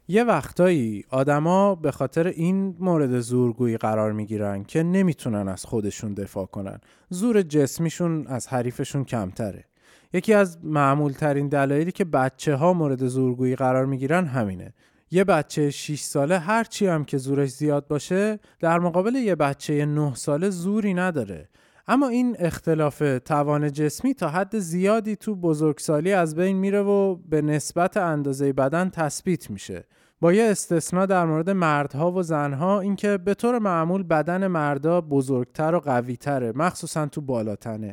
یه وقتایی آدما به خاطر این مورد زورگویی قرار میگیرن که نمیتونن از خودشون دفاع کنن. زور جسمیشون از حریفشون کمتره. یکی از معمول ترین دلایلی که بچه ها مورد زورگویی قرار میگیرن همینه. یه بچه شش ساله هر چی هم که زورش زیاد باشه در مقابل یه بچه نه ساله زوری نداره. اما این اختلاف توان جسمی تا حد زیادی تو بزرگسالی از بین میره و به نسبت اندازه بدن تثبیت میشه. با یه استثناء در مورد مردها و زنها، اینکه به طور معمول بدن مردا بزرگتر و قوی‌تره، مخصوصا تو بالاتنه.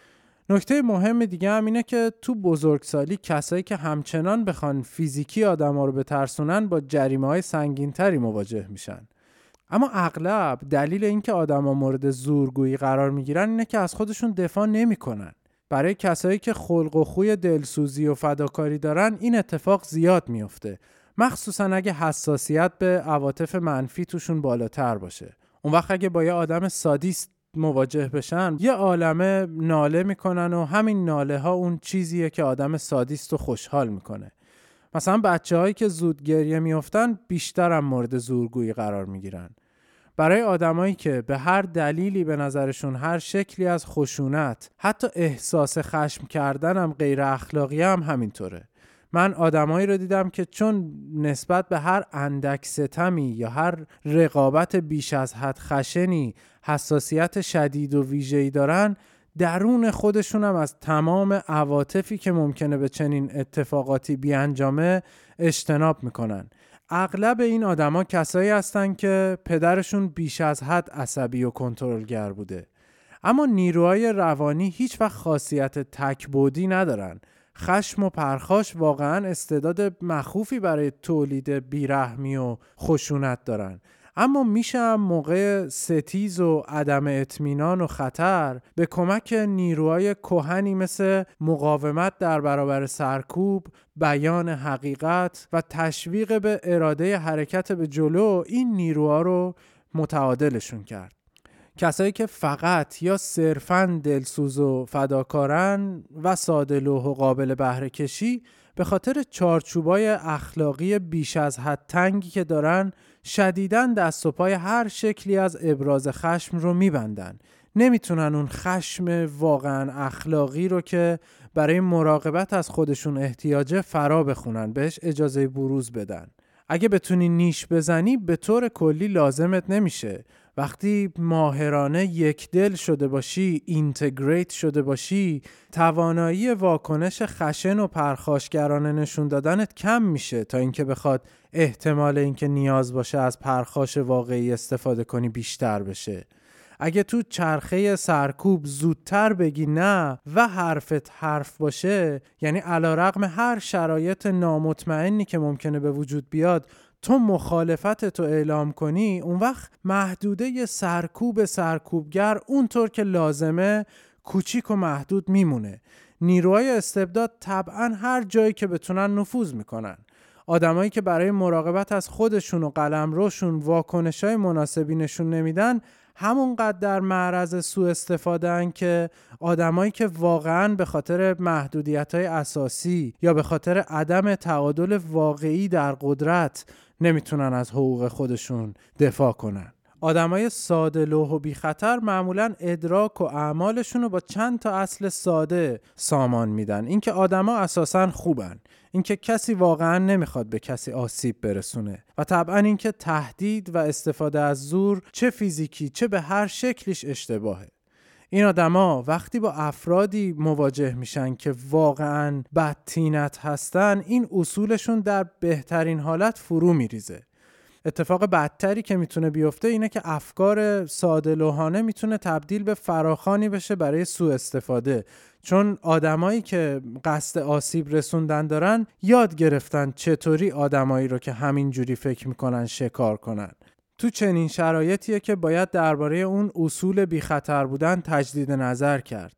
نکته مهم دیگه هم اینه که تو بزرگسالی کسایی که همچنان بخوان فیزیکی آدما رو بترسونن با جریمه‌های سنگین‌تری مواجه میشن. اما اغلب دلیل اینکه آدما مورد زورگویی قرار میگیرن اینه که از خودشون دفاع نمیکنن. برای کسایی که خلق و خوی دلسوزی و فداکاری دارن این اتفاق زیاد میفته، مخصوصا اگه حساسیت به عواطف منفی توشون بالاتر باشه. اون وقت اگه با یه آدم سادیست مواجه بشن یه عالمه ناله میکنن و همین ناله ها اون چیزیه که آدم سادیست رو خوشحال میکنه. مثلا بچه هایی که زود گریه میافتن بیشتر هم مورد زورگویی قرار میگیرن. برای آدمایی که به هر دلیلی به نظرشون هر شکلی از خشونت، حتی احساس خشم کردن هم غیر اخلاقی هم همینطوره. من آدمایی رو دیدم که چون نسبت به هر اندک ستمی یا هر رقابت بیش از حد خشنی حساسیت شدید و ویژه‌ای دارن، درون خودشون هم از تمام عواطفی که ممکنه به چنین اتفاقاتی بیانجامه اجتناب میکنن. اغلب این آدما کسایی هستن که پدرشون بیش از حد عصبی و کنترلگر بوده، اما نیروهای روانی هیچ وقت خاصیت تک‌بعدی ندارن. خشم و پرخاش واقعا استعداد مخوفی برای تولید بیرحمی و خشونت دارن، اما میشه هم موقع ستیز و عدم اطمینان و خطر به کمک نیروهای کهنی مثل مقاومت در برابر سرکوب، بیان حقیقت و تشویق به اراده حرکت به جلو این نیروها رو متعادلشون کرد. کسایی که فقط یا صرفاً دلسوز و فداکارن و ساده لوح و قابل بهره کشی، به خاطر چارچوبای اخلاقی بیش از حد تنگی که دارن شدیداً دست و پای هر شکلی از ابراز خشم رو میبندن. نمیتونن اون خشم واقعاً اخلاقی رو که برای مراقبت از خودشون احتیاجه فرا بخونن، بهش اجازه بروز بدن. اگه بتونی نیش بزنی به طور کلی لازمت نمیشه. وقتی ماهرانه یک دل شده باشی، اینتگریت شده باشی، توانایی واکنش خشن و پرخاشگرانه نشون دادنت کم میشه تا اینکه بخواد احتمال اینکه نیاز باشه از پرخاش واقعی استفاده کنی بیشتر بشه. اگه تو چرخه سرکوب زودتر بگی نه و حرفت حرف باشه، یعنی علیرغم هر شرایط نامطمئنی که ممکنه به وجود بیاد تو مخالفت تو اعلام کنی، اون وقت محدوده سرکوب سرکوبگر اونطور که لازمه کوچیک و محدود میمونه. نیروهای استبداد طبعا هر جایی که بتونن نفوذ میکنن. آدمایی که برای مراقبت از خودشون و قلمروشون واکنشای مناسبی نشون نمیدن همونقدر در معرض سوء استفاده‌ان که آدمایی که واقعاً به خاطر محدودیت‌های اساسی یا به خاطر عدم تعادل واقعی در قدرت نمیتونن از حقوق خودشون دفاع کنن. آدمای ساده لوح و بی خطر معمولاً ادراک و اعمالشون رو با چند تا اصل ساده سامان میدن. اینکه آدما اساساً خوبن، اینکه کسی واقعاً نمیخواد به کسی آسیب برسونه و طبعاً اینکه تهدید و استفاده از زور چه فیزیکی چه به هر شکلیش اشتباهه. این آدما وقتی با افرادی مواجه میشن که واقعاً بدطینت هستن، این اصولشون در بهترین حالت فرو میریزه. اتفاق بدتری که میتونه بیفته اینه که افکار ساده لوحانه میتونه تبدیل به فراخوانی بشه برای سوء استفاده، چون آدمایی که قصد آسیب رسوندن دارن یاد گرفتن چطوری آدمایی رو که همین جوری فکر میکنن شکار کنن. تو چنین شرایطیه که باید درباره اون اصول بی خطر بودن تجدید نظر کرد.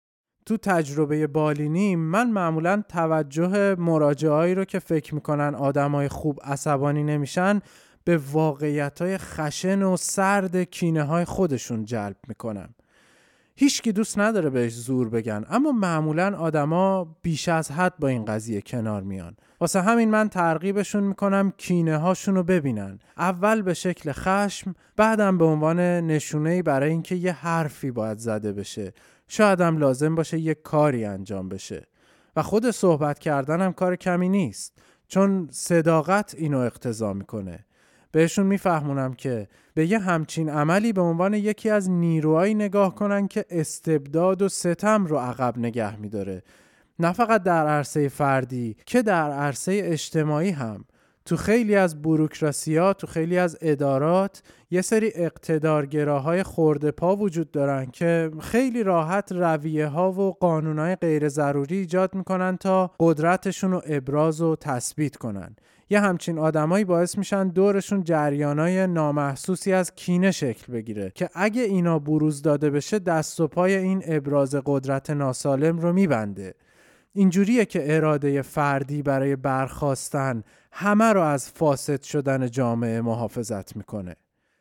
تو تجربه بالینی من معمولاً توجه مراجعایی رو که فکر میکنن آدمای خوب عصبانی نمیشن به واقعیت‌های خشن و سرد کینه‌های خودشون جلب میکنم. هیچکی دوست نداره بهش زور بگن، اما معمولاً آدما بیش از حد با این قضیه کنار میان. واسه همین من ترغیبشون میکنم کینه هاشونو ببینن، اول به شکل خشم، بعدم به عنوان نشونه‌ای برای اینکه یه حرفی باید زده بشه، شاید هم لازم باشه یه کاری انجام بشه. و خود صحبت کردن هم کار کمی نیست، چون صداقت اینو اقتضا میکنه. بهشون میفهمونم که به یه همچین عملی به عنوان یکی از نیروهایی نگاه کنن که استبداد و ستم رو عقب نگه میداره، نه فقط در عرصه فردی که در عرصه اجتماعی هم. تو خیلی از بوروکراسی‌ها، تو خیلی از ادارات یه سری اقتدارگراهای خورده پا وجود دارن که خیلی راحت رویه ها و قانونهای غیر ضروری ایجاد میکنن تا قدرتشون رو ابراز و تثبیت کنن. یه همچین آدمایی باعث میشن دورشون جریانای نامحسوسی از کینه شکل بگیره که اگه اینا بروز داده بشه دست و پای این ابراز قدرت ناسالم رو میبنده. اینجوریه که اراده فردی برای برخاستن همه رو از فاسد شدن جامعه محافظت میکنه.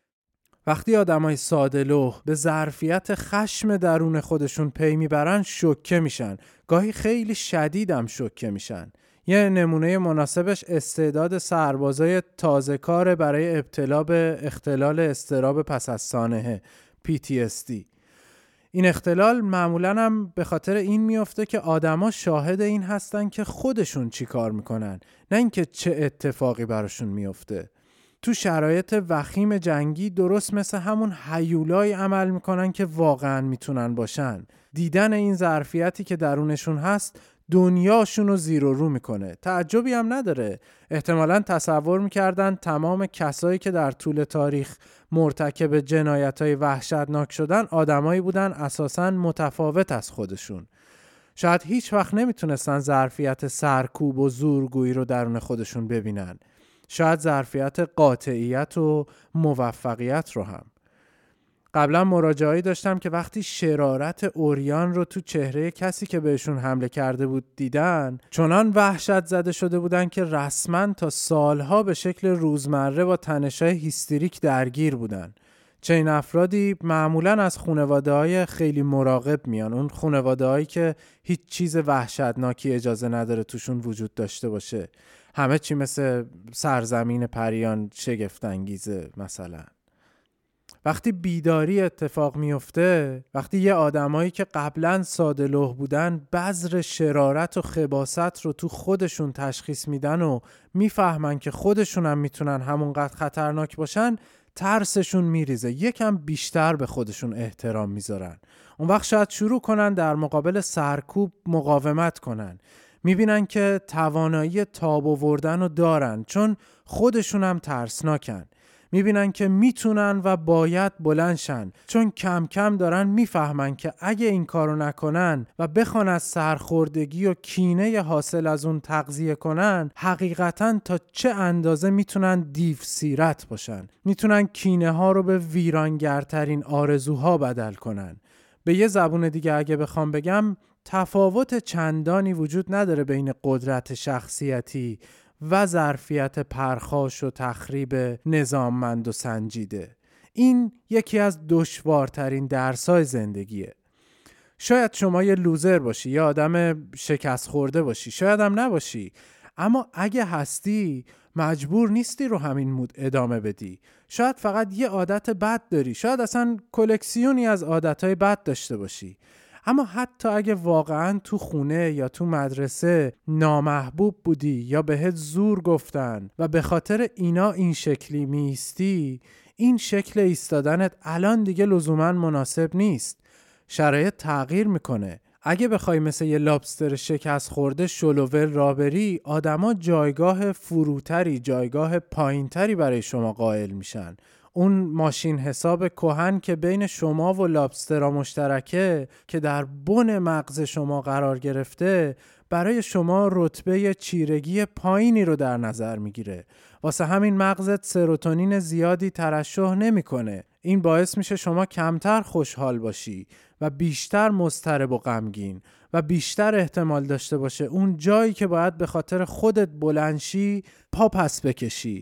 وقتی آدمای ساده‌لوح به ظرفیت خشم درون خودشون پی میبرن شوکه میشن، گاهی خیلی شدیدم شوکه میشن. یه نمونه مناسبش استعداد سربازای تازه کار برای ابتلا به اختلال اضطراب پس از سانحه پی تی اس دی. این اختلال معمولاً هم به خاطر این میفته که آدما شاهد این هستن که خودشون چی کار میکنن، نه اینکه چه اتفاقی براشون میفته. تو شرایط وخیم جنگی درست مثل همون هیولایی عمل میکنن که واقعاً میتونن باشن. دیدن این ظرفیتی که درونشون هست دنیاشون رو زیر و رو میکنه. تعجبی هم نداره. احتمالاً تصور میکردن تمام کسایی که در طول تاریخ مرتکب جنایت‌های وحشتناک شدن آدمایی بودن اساساً متفاوت از خودشون. شاید هیچ وقت نمیتونستن ظرفیت سرکوب و زورگویی رو درون خودشون ببینن. شاید ظرفیت قاطعیت و موفقیت رو هم. قبلا مراجعه‌ای داشتم که وقتی شرارت اوریان رو تو چهره کسی که بهشون حمله کرده بود دیدن، چنان وحشت زده شده بودن که رسما تا سالها به شکل روزمره با تنش‌های هیستریک درگیر بودن. چنین افرادی معمولاً از خانواده‌های خیلی مراقب میان، اون خانواده‌هایی که هیچ چیز وحشتناکی اجازه نداره توشون وجود داشته باشه. همه چی مثل سرزمین پریان شگفت انگیزه. مثلا وقتی بیداری اتفاق میفته، وقتی یه آدمایی که قبلاً ساده لوح بودن بذر شرارت و خباثت رو تو خودشون تشخیص میدن و میفهمن که خودشون هم میتونن همونقدر خطرناک باشن، ترسشون میریزه، یکم بیشتر به خودشون احترام میذارن. اون وقت شاید شروع کنن در مقابل سرکوب مقاومت کنن. میبینن که توانایی تاب آوردن رو دارن، چون خودشون هم ترسناکن. میبینن که میتونن و باید بلند شن، چون کم کم دارن میفهمن که اگه این کارو نکنن و بخوان از سرخوردگی و کینه حاصل از اون تغذیه کنن، حقیقتاً تا چه اندازه میتونن دیو سیرت باشن، میتونن کینه ها رو به ویرانگرترین آرزوها بدل کنن. به یه زبون دیگه اگه بخوام بگم، تفاوت چندانی وجود نداره بین قدرت شخصیتی و ظرفیت پرخاش و تخریب نظاممند و سنجیده. این یکی از دشوارترین درسای زندگیه. شاید شما یه لوزر باشی، یه آدم شکست خورده باشی، شاید هم نباشی، اما اگه هستی مجبور نیستی رو همین مود ادامه بدی. شاید فقط یه عادت بد داری، شاید اصلا کلکسیونی از عادتهای بد داشته باشی. اما حتی اگه واقعاً تو خونه یا تو مدرسه نامحبوب بودی یا بهت زور گفتن و به خاطر اینا این شکلی میستی، این شکل ایستادنت الان دیگه لزوماً مناسب نیست. شرایط تغییر میکنه. اگه بخوای مثل یه لابستر شکست خورده شلوول را بری، آدما جایگاه فروتری، جایگاه پایینتری برای شما قائل میشن. اون ماشین حساب کهن که بین شما و لابسترها مشترکه، که در بن مغز شما قرار گرفته، برای شما رتبه چیرگی پایینی رو در نظر میگیره. واسه همین مغزت سروتونین زیادی ترشح نمیکنه. این باعث میشه شما کمتر خوشحال باشی و بیشتر مضطرب و غمگین و بیشتر احتمال داشته باشه اون جایی که باید به خاطر خودت بلندشی پا پس بکشی.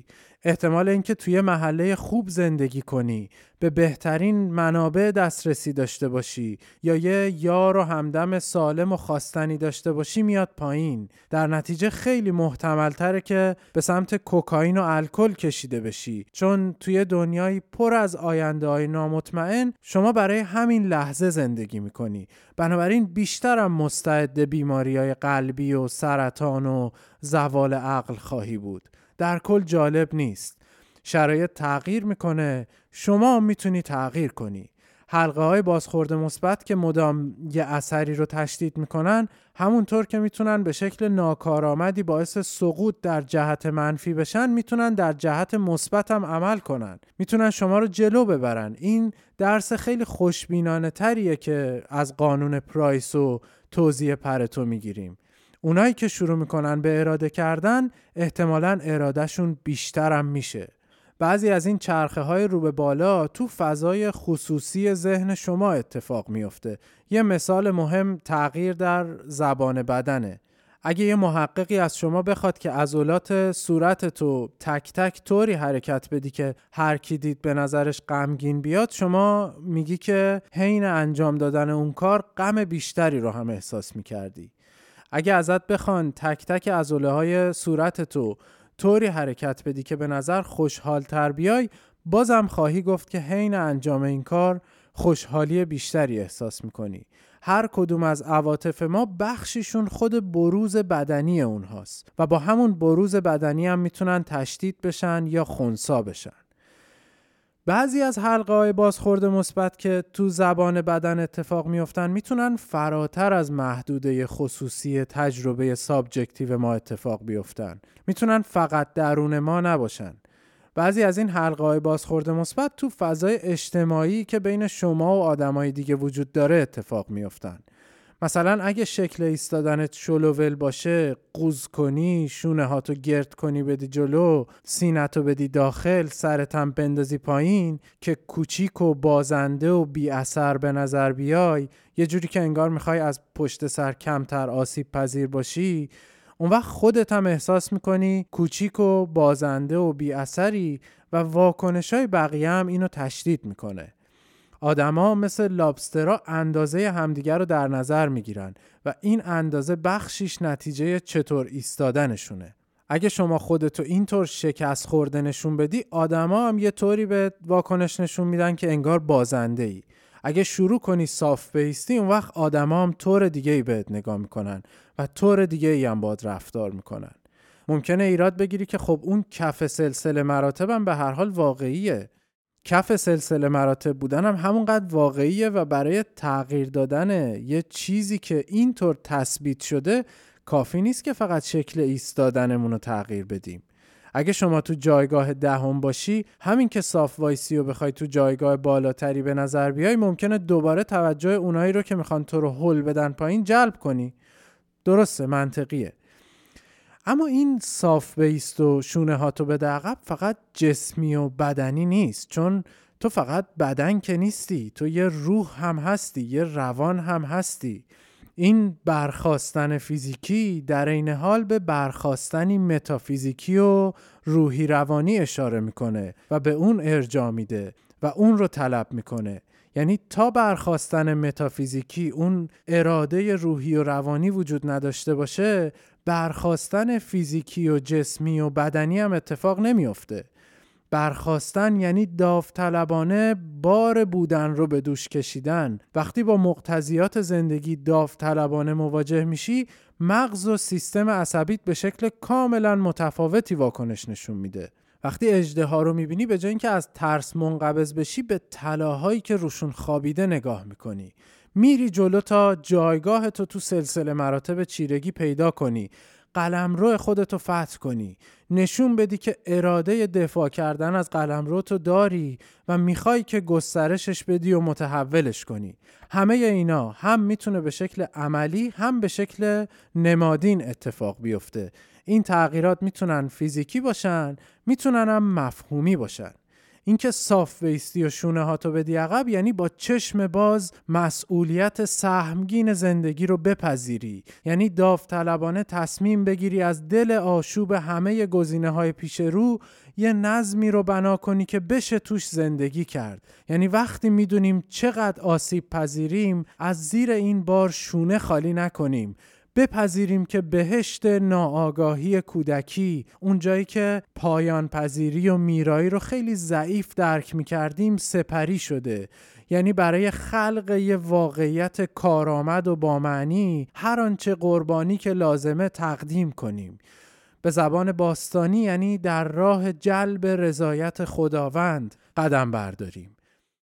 احتمال اینکه توی محله خوب زندگی کنی، به بهترین منابع دسترسی داشته باشی یا یه یار و همدم سالم و خواستنی داشته باشی میاد پایین. در نتیجه خیلی محتمل تره که به سمت کوکائین و الکل کشیده بشی، چون توی دنیای پر از آینده‌های نامطمئن شما برای همین لحظه زندگی میکنی. بنابراین بیشترم مستعد بیماری‌های قلبی و سرطان و زوال عقل خواهی بود. در کل جالب نیست. شرایط تغییر میکنه، شما میتونی تغییر کنی. حلقه های بازخورد مثبت که مدام یه اثری رو تشدید میکنن، همونطور که میتونن به شکل ناکارآمدی باعث سقوط در جهت منفی بشن، میتونن در جهت مثبت هم عمل کنن. میتونن شما رو جلو ببرن. این درس خیلی خوشبینانه تریه که از قانون پرایس و توزیع پرتو میگیریم. اونایی که شروع میکنن به اراده کردن، احتمالاً ارادهشون بیشترم میشه. بعضی از این چرخه های رو به بالا تو فضای خصوصی ذهن شما اتفاق میفته. یه مثال مهم تغییر در زبان بدنه. اگه یه محققی از شما بخواد که عضلات صورت تو تک تک طوری حرکت بدی که هر کی دید به نظرش غمگین بیاد، شما میگی که حین انجام دادن اون کار غم بیشتری رو هم احساس میکردی. اگه ازت بخوان تک تک عضله‌های صورت تو طوری حرکت بدی که به نظر خوشحال تر بیای، بازم خواهی گفت که حین انجام این کار خوشحالی بیشتری احساس میکنی. هر کدوم از عواطف ما بخشیشون خود بروز بدنی اونهاست و با همون بروز بدنی هم میتونن تشدید بشن یا خنثی بشن. بعضی از حلقه های بازخورد مثبت که تو زبان بدن اتفاق میافتن میتونن فراتر از محدوده خصوصی تجربه سابجکتیو ما اتفاق بیفتن. میتونن فقط درون ما نباشن. بعضی از این حلقه های بازخورد مثبت تو فضای اجتماعی که بین شما و آدمای دیگه وجود داره اتفاق میافتن. مثلا اگه شکل ایستادنت شلوول باشه، قوز کنی، شونه هاتو گرد کنی بدی جلو، سینتو بدی داخل، سرتم بندازی پایین که کوچیک و بازنده و بی اثر به نظر بیای، یه جوری که انگار میخوای از پشت سر کمتر آسیب پذیر باشی، اون وقت خودت هم احساس میکنی کوچیک و بازنده و بی اثری و واکنشای بقیه هم اینو تشدید میکنه. آدما مثل لابسترها اندازه همدیگر رو در نظر میگیرن و این اندازه بخشیش نتیجه چطور ایستادنشونه. اگه شما خودتو اینطور شکست خورده نشون بدی، آدما هم یه طوری به واکنش نشون میدن که انگار بازنده ای. اگه شروع کنی صاف بیستی، اون وقت آدما هم طور دیگه ای بهت نگاه میکنن و طور دیگه ای هم باهات رفتار میکنن. ممکنه ایراد بگیری که خب اون کف سلسله مراتب هم به هر حال واقعیه. کف سلسله مراتب بودن هم همونقدر واقعیه و برای تغییر دادن یه چیزی که اینطور تثبیت شده کافی نیست که فقط شکل ایستادنمون رو تغییر بدیم. اگه شما تو جایگاه دهم باشی، همین که صاف وایسی و بخوای تو جایگاه بالاتری به نظر بیای، ممکنه دوباره توجه اونایی رو که میخوان تو رو هل بدن پایین جلب کنی. درسته، منطقیه. اما این صاف بیست و شونه هاتو بده عقب فقط جسمی و بدنی نیست، چون تو فقط بدن که نیستی، تو یه روح هم هستی، یه روان هم هستی. این برخاستن فیزیکی در عین حال به برخاستنی متافیزیکی و روحی روانی اشاره میکنه و به اون ارجاع میده و اون رو طلب میکنه. یعنی تا برخاستن متافیزیکی، اون اراده روحی و روانی وجود نداشته باشه، برخاستن فیزیکی و جسمی و بدنی هم اتفاق نمیفته. برخاستن یعنی داوطلبانه بار بودن رو به دوش کشیدن. وقتی با مقتضیات زندگی داوطلبانه مواجه میشی، مغز و سیستم عصبیت به شکل کاملا متفاوتی واکنش نشون میده. وقتی اژدها رو میبینی، به جای اینکه از ترس منقبض بشی، به طلاهایی که روشون خوابیده نگاه میکنی. میری جلو تا جایگاه تو تو سلسله مراتب چیرگی پیدا کنی، قلمرو خودتو فتح کنی، نشون بدی که اراده دفاع کردن از قلمرو تو داری و میخوای که گسترشش بدی و متحولش کنی. همه اینا هم میتونه به شکل عملی هم به شکل نمادین اتفاق بیفته. این تغییرات میتونن فیزیکی باشن، میتونن هم مفهومی باشن. اینکه صاف بایستی و شونه هاتو بدی عقب یعنی با چشم باز مسئولیت سهمگین زندگی رو بپذیری، یعنی داوطلبانه تصمیم بگیری از دل آشوب همه گزینه‌های پیش رو یه نظمی رو بنا کنی که بشه توش زندگی کرد. یعنی وقتی میدونیم چقدر آسیب پذیریم از زیر این بار شونه خالی نکنیم، بپذیریم که بهشت ناآگاهی کودکی، اون جایی که پایان پذیری و میرایی رو خیلی ضعیف درک میکردیم سپری شده. یعنی برای خلق یه واقعیت کارآمد و با معنی هر آنچه قربانی که لازمه تقدیم کنیم. به زبان باستانی یعنی در راه جلب رضایت خداوند قدم برداریم.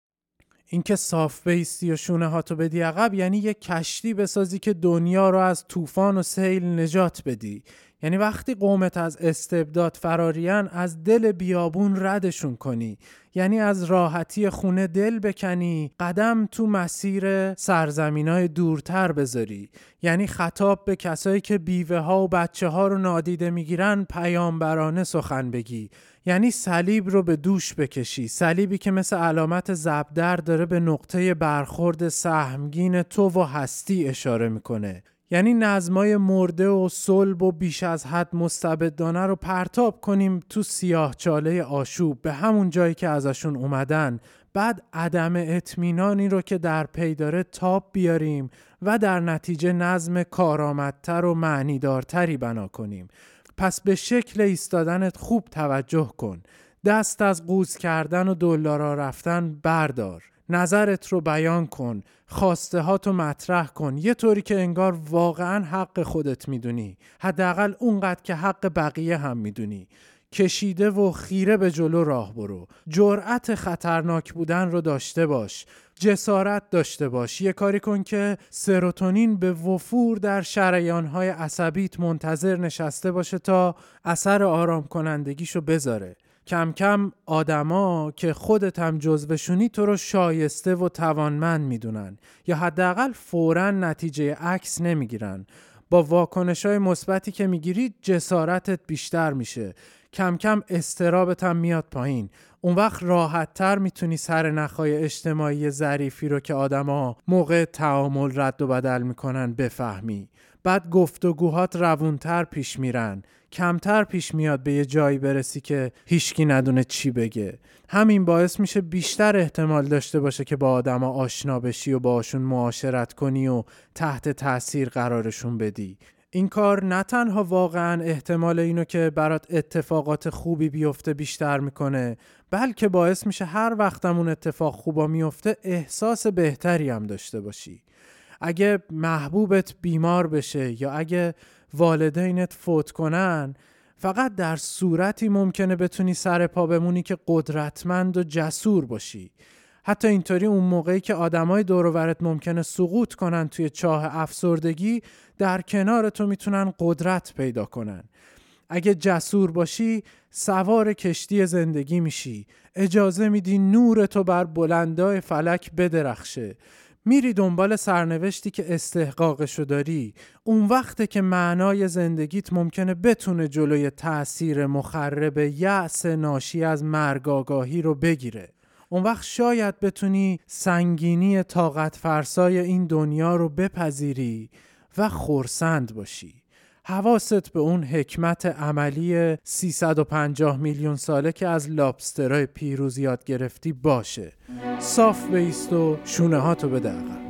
اینکه صاف بایستی و شونه هاتو بدی عقب یعنی یک کشتی بسازی که دنیا رو از طوفان و سیل نجات بدی. یعنی وقتی قومت از استبداد فراریان از دل بیابون ردشون کنی، یعنی از راحتی خونه دل بکنی، قدم تو مسیر سرزمینای دورتر بذاری. یعنی خطاب به کسایی که بیوه ها و بچه ها رو نادیده میگیرن پیامبرانه سخن بگی. یعنی صلیب رو به دوش بکشی، صلیبی که مثل علامت زبدر داره به نقطه برخورد سهمگین تو و هستی اشاره میکنه. یعنی نظمای مرده و صلب و بیش از حد مستبدانه رو پرتاب کنیم تو سیاه چاله آشوب به همون جایی که ازشون اومدن، بعد عدم اطمینانی رو که در پی داره تاب بیاریم و در نتیجه نظم کارآمدتر و معنیدارتری بنا کنیم. پس به شکل ایستادنت خوب توجه کن، دست از قوز کردن و دلارا رفتن بردار، نظرت رو بیان کن، خواسته هاتو مطرح کن، یه طوری که انگار واقعا حق خودت میدونی، حداقل اونقدر که حق بقیه هم میدونی. کشیده و خیره به جلو راه برو، جرأت خطرناک بودن رو داشته باش، جسارت داشته باش، یه کاری کن که سروتونین به وفور در شریان‌های عصبیت منتظر نشسته باشه تا اثر آرام کنندگیشو بذاره. کم کم آدما که خودت هم جزوشونی تو رو شایسته و توانمند میدونن یا حداقل فوراً نتیجه عکس نمیگیرن. با واکنش‌های مثبتی که میگیری جسارتت بیشتر میشه، کم کم استرابت هم میاد پایین. اون وقت راحت تر میتونی سر نخای اجتماعی ظریفی رو که آدما موقع تعامل رد و بدل میکنن بفهمی. بعد گفتگوهات روونتر پیش میرن، کمتر پیش میاد به یه جایی برسی که هیچکی ندونه چی بگه. همین باعث میشه بیشتر احتمال داشته باشه که با آدما آشنا بشی و باشون معاشرت کنی و تحت تأثیر قرارشون بدی. این کار نه تنها واقعا احتمال اینو که برات اتفاقات خوبی بیفته بیشتر میکنه، بلکه باعث میشه هر وقتمون اتفاق خوبا میفته احساس بهتری هم داشته باشی. اگه محبوبت بیمار بشه یا اگه والدینت فوت کنن، فقط در صورتی ممکنه بتونی سر پا بمونی که قدرتمند و جسور باشی. حتی اینطوری اون موقعی که آدمای دور و برت ممکنه سقوط کنن توی چاه افسردگی، در کنار تو میتونن قدرت پیدا کنن. اگه جسور باشی سوار کشتی زندگی میشی، اجازه میدی نور تو بر بلندای فلک بدرخشه، میری دنبال سرنوشتی که استحقاقشو داری. اون وقته که معنای زندگیت ممکنه بتونه جلوی تأثیر مخرب یأس ناشی از مرگ آگاهی رو بگیره. اون وقت شاید بتونی سنگینی طاقت فرسای این دنیا رو بپذیری و خرسند باشی. حواست به اون حکمت عملی سیصد و پنجاه میلیون ساله که از لابسترای پیروز یاد گرفتی باشه. صاف بایست و شونه هاتو بده عقب.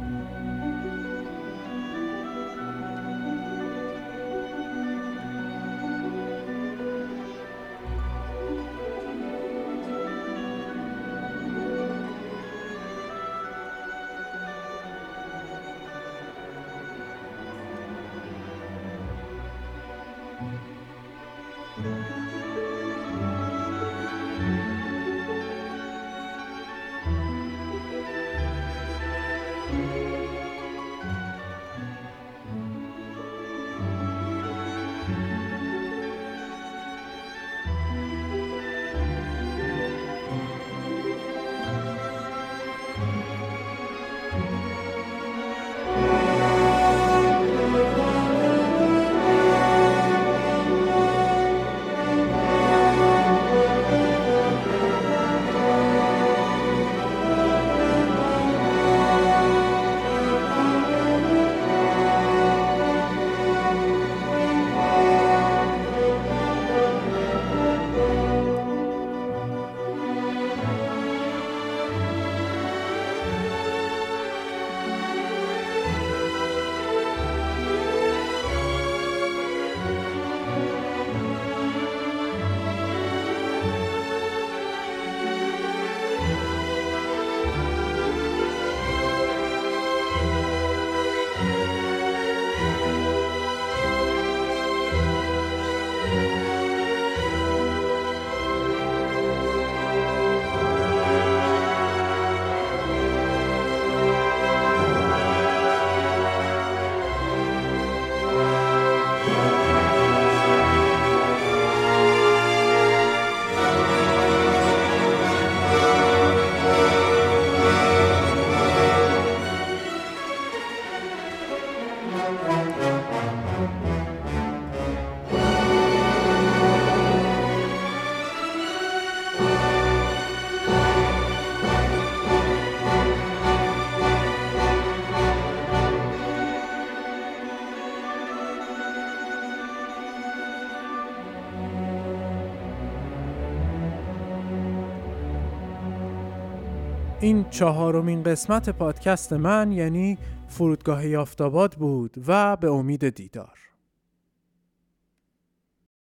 این چهارمین قسمت پادکست من، یعنی فرودگاه یافت‌آباد بود و به امید دیدار.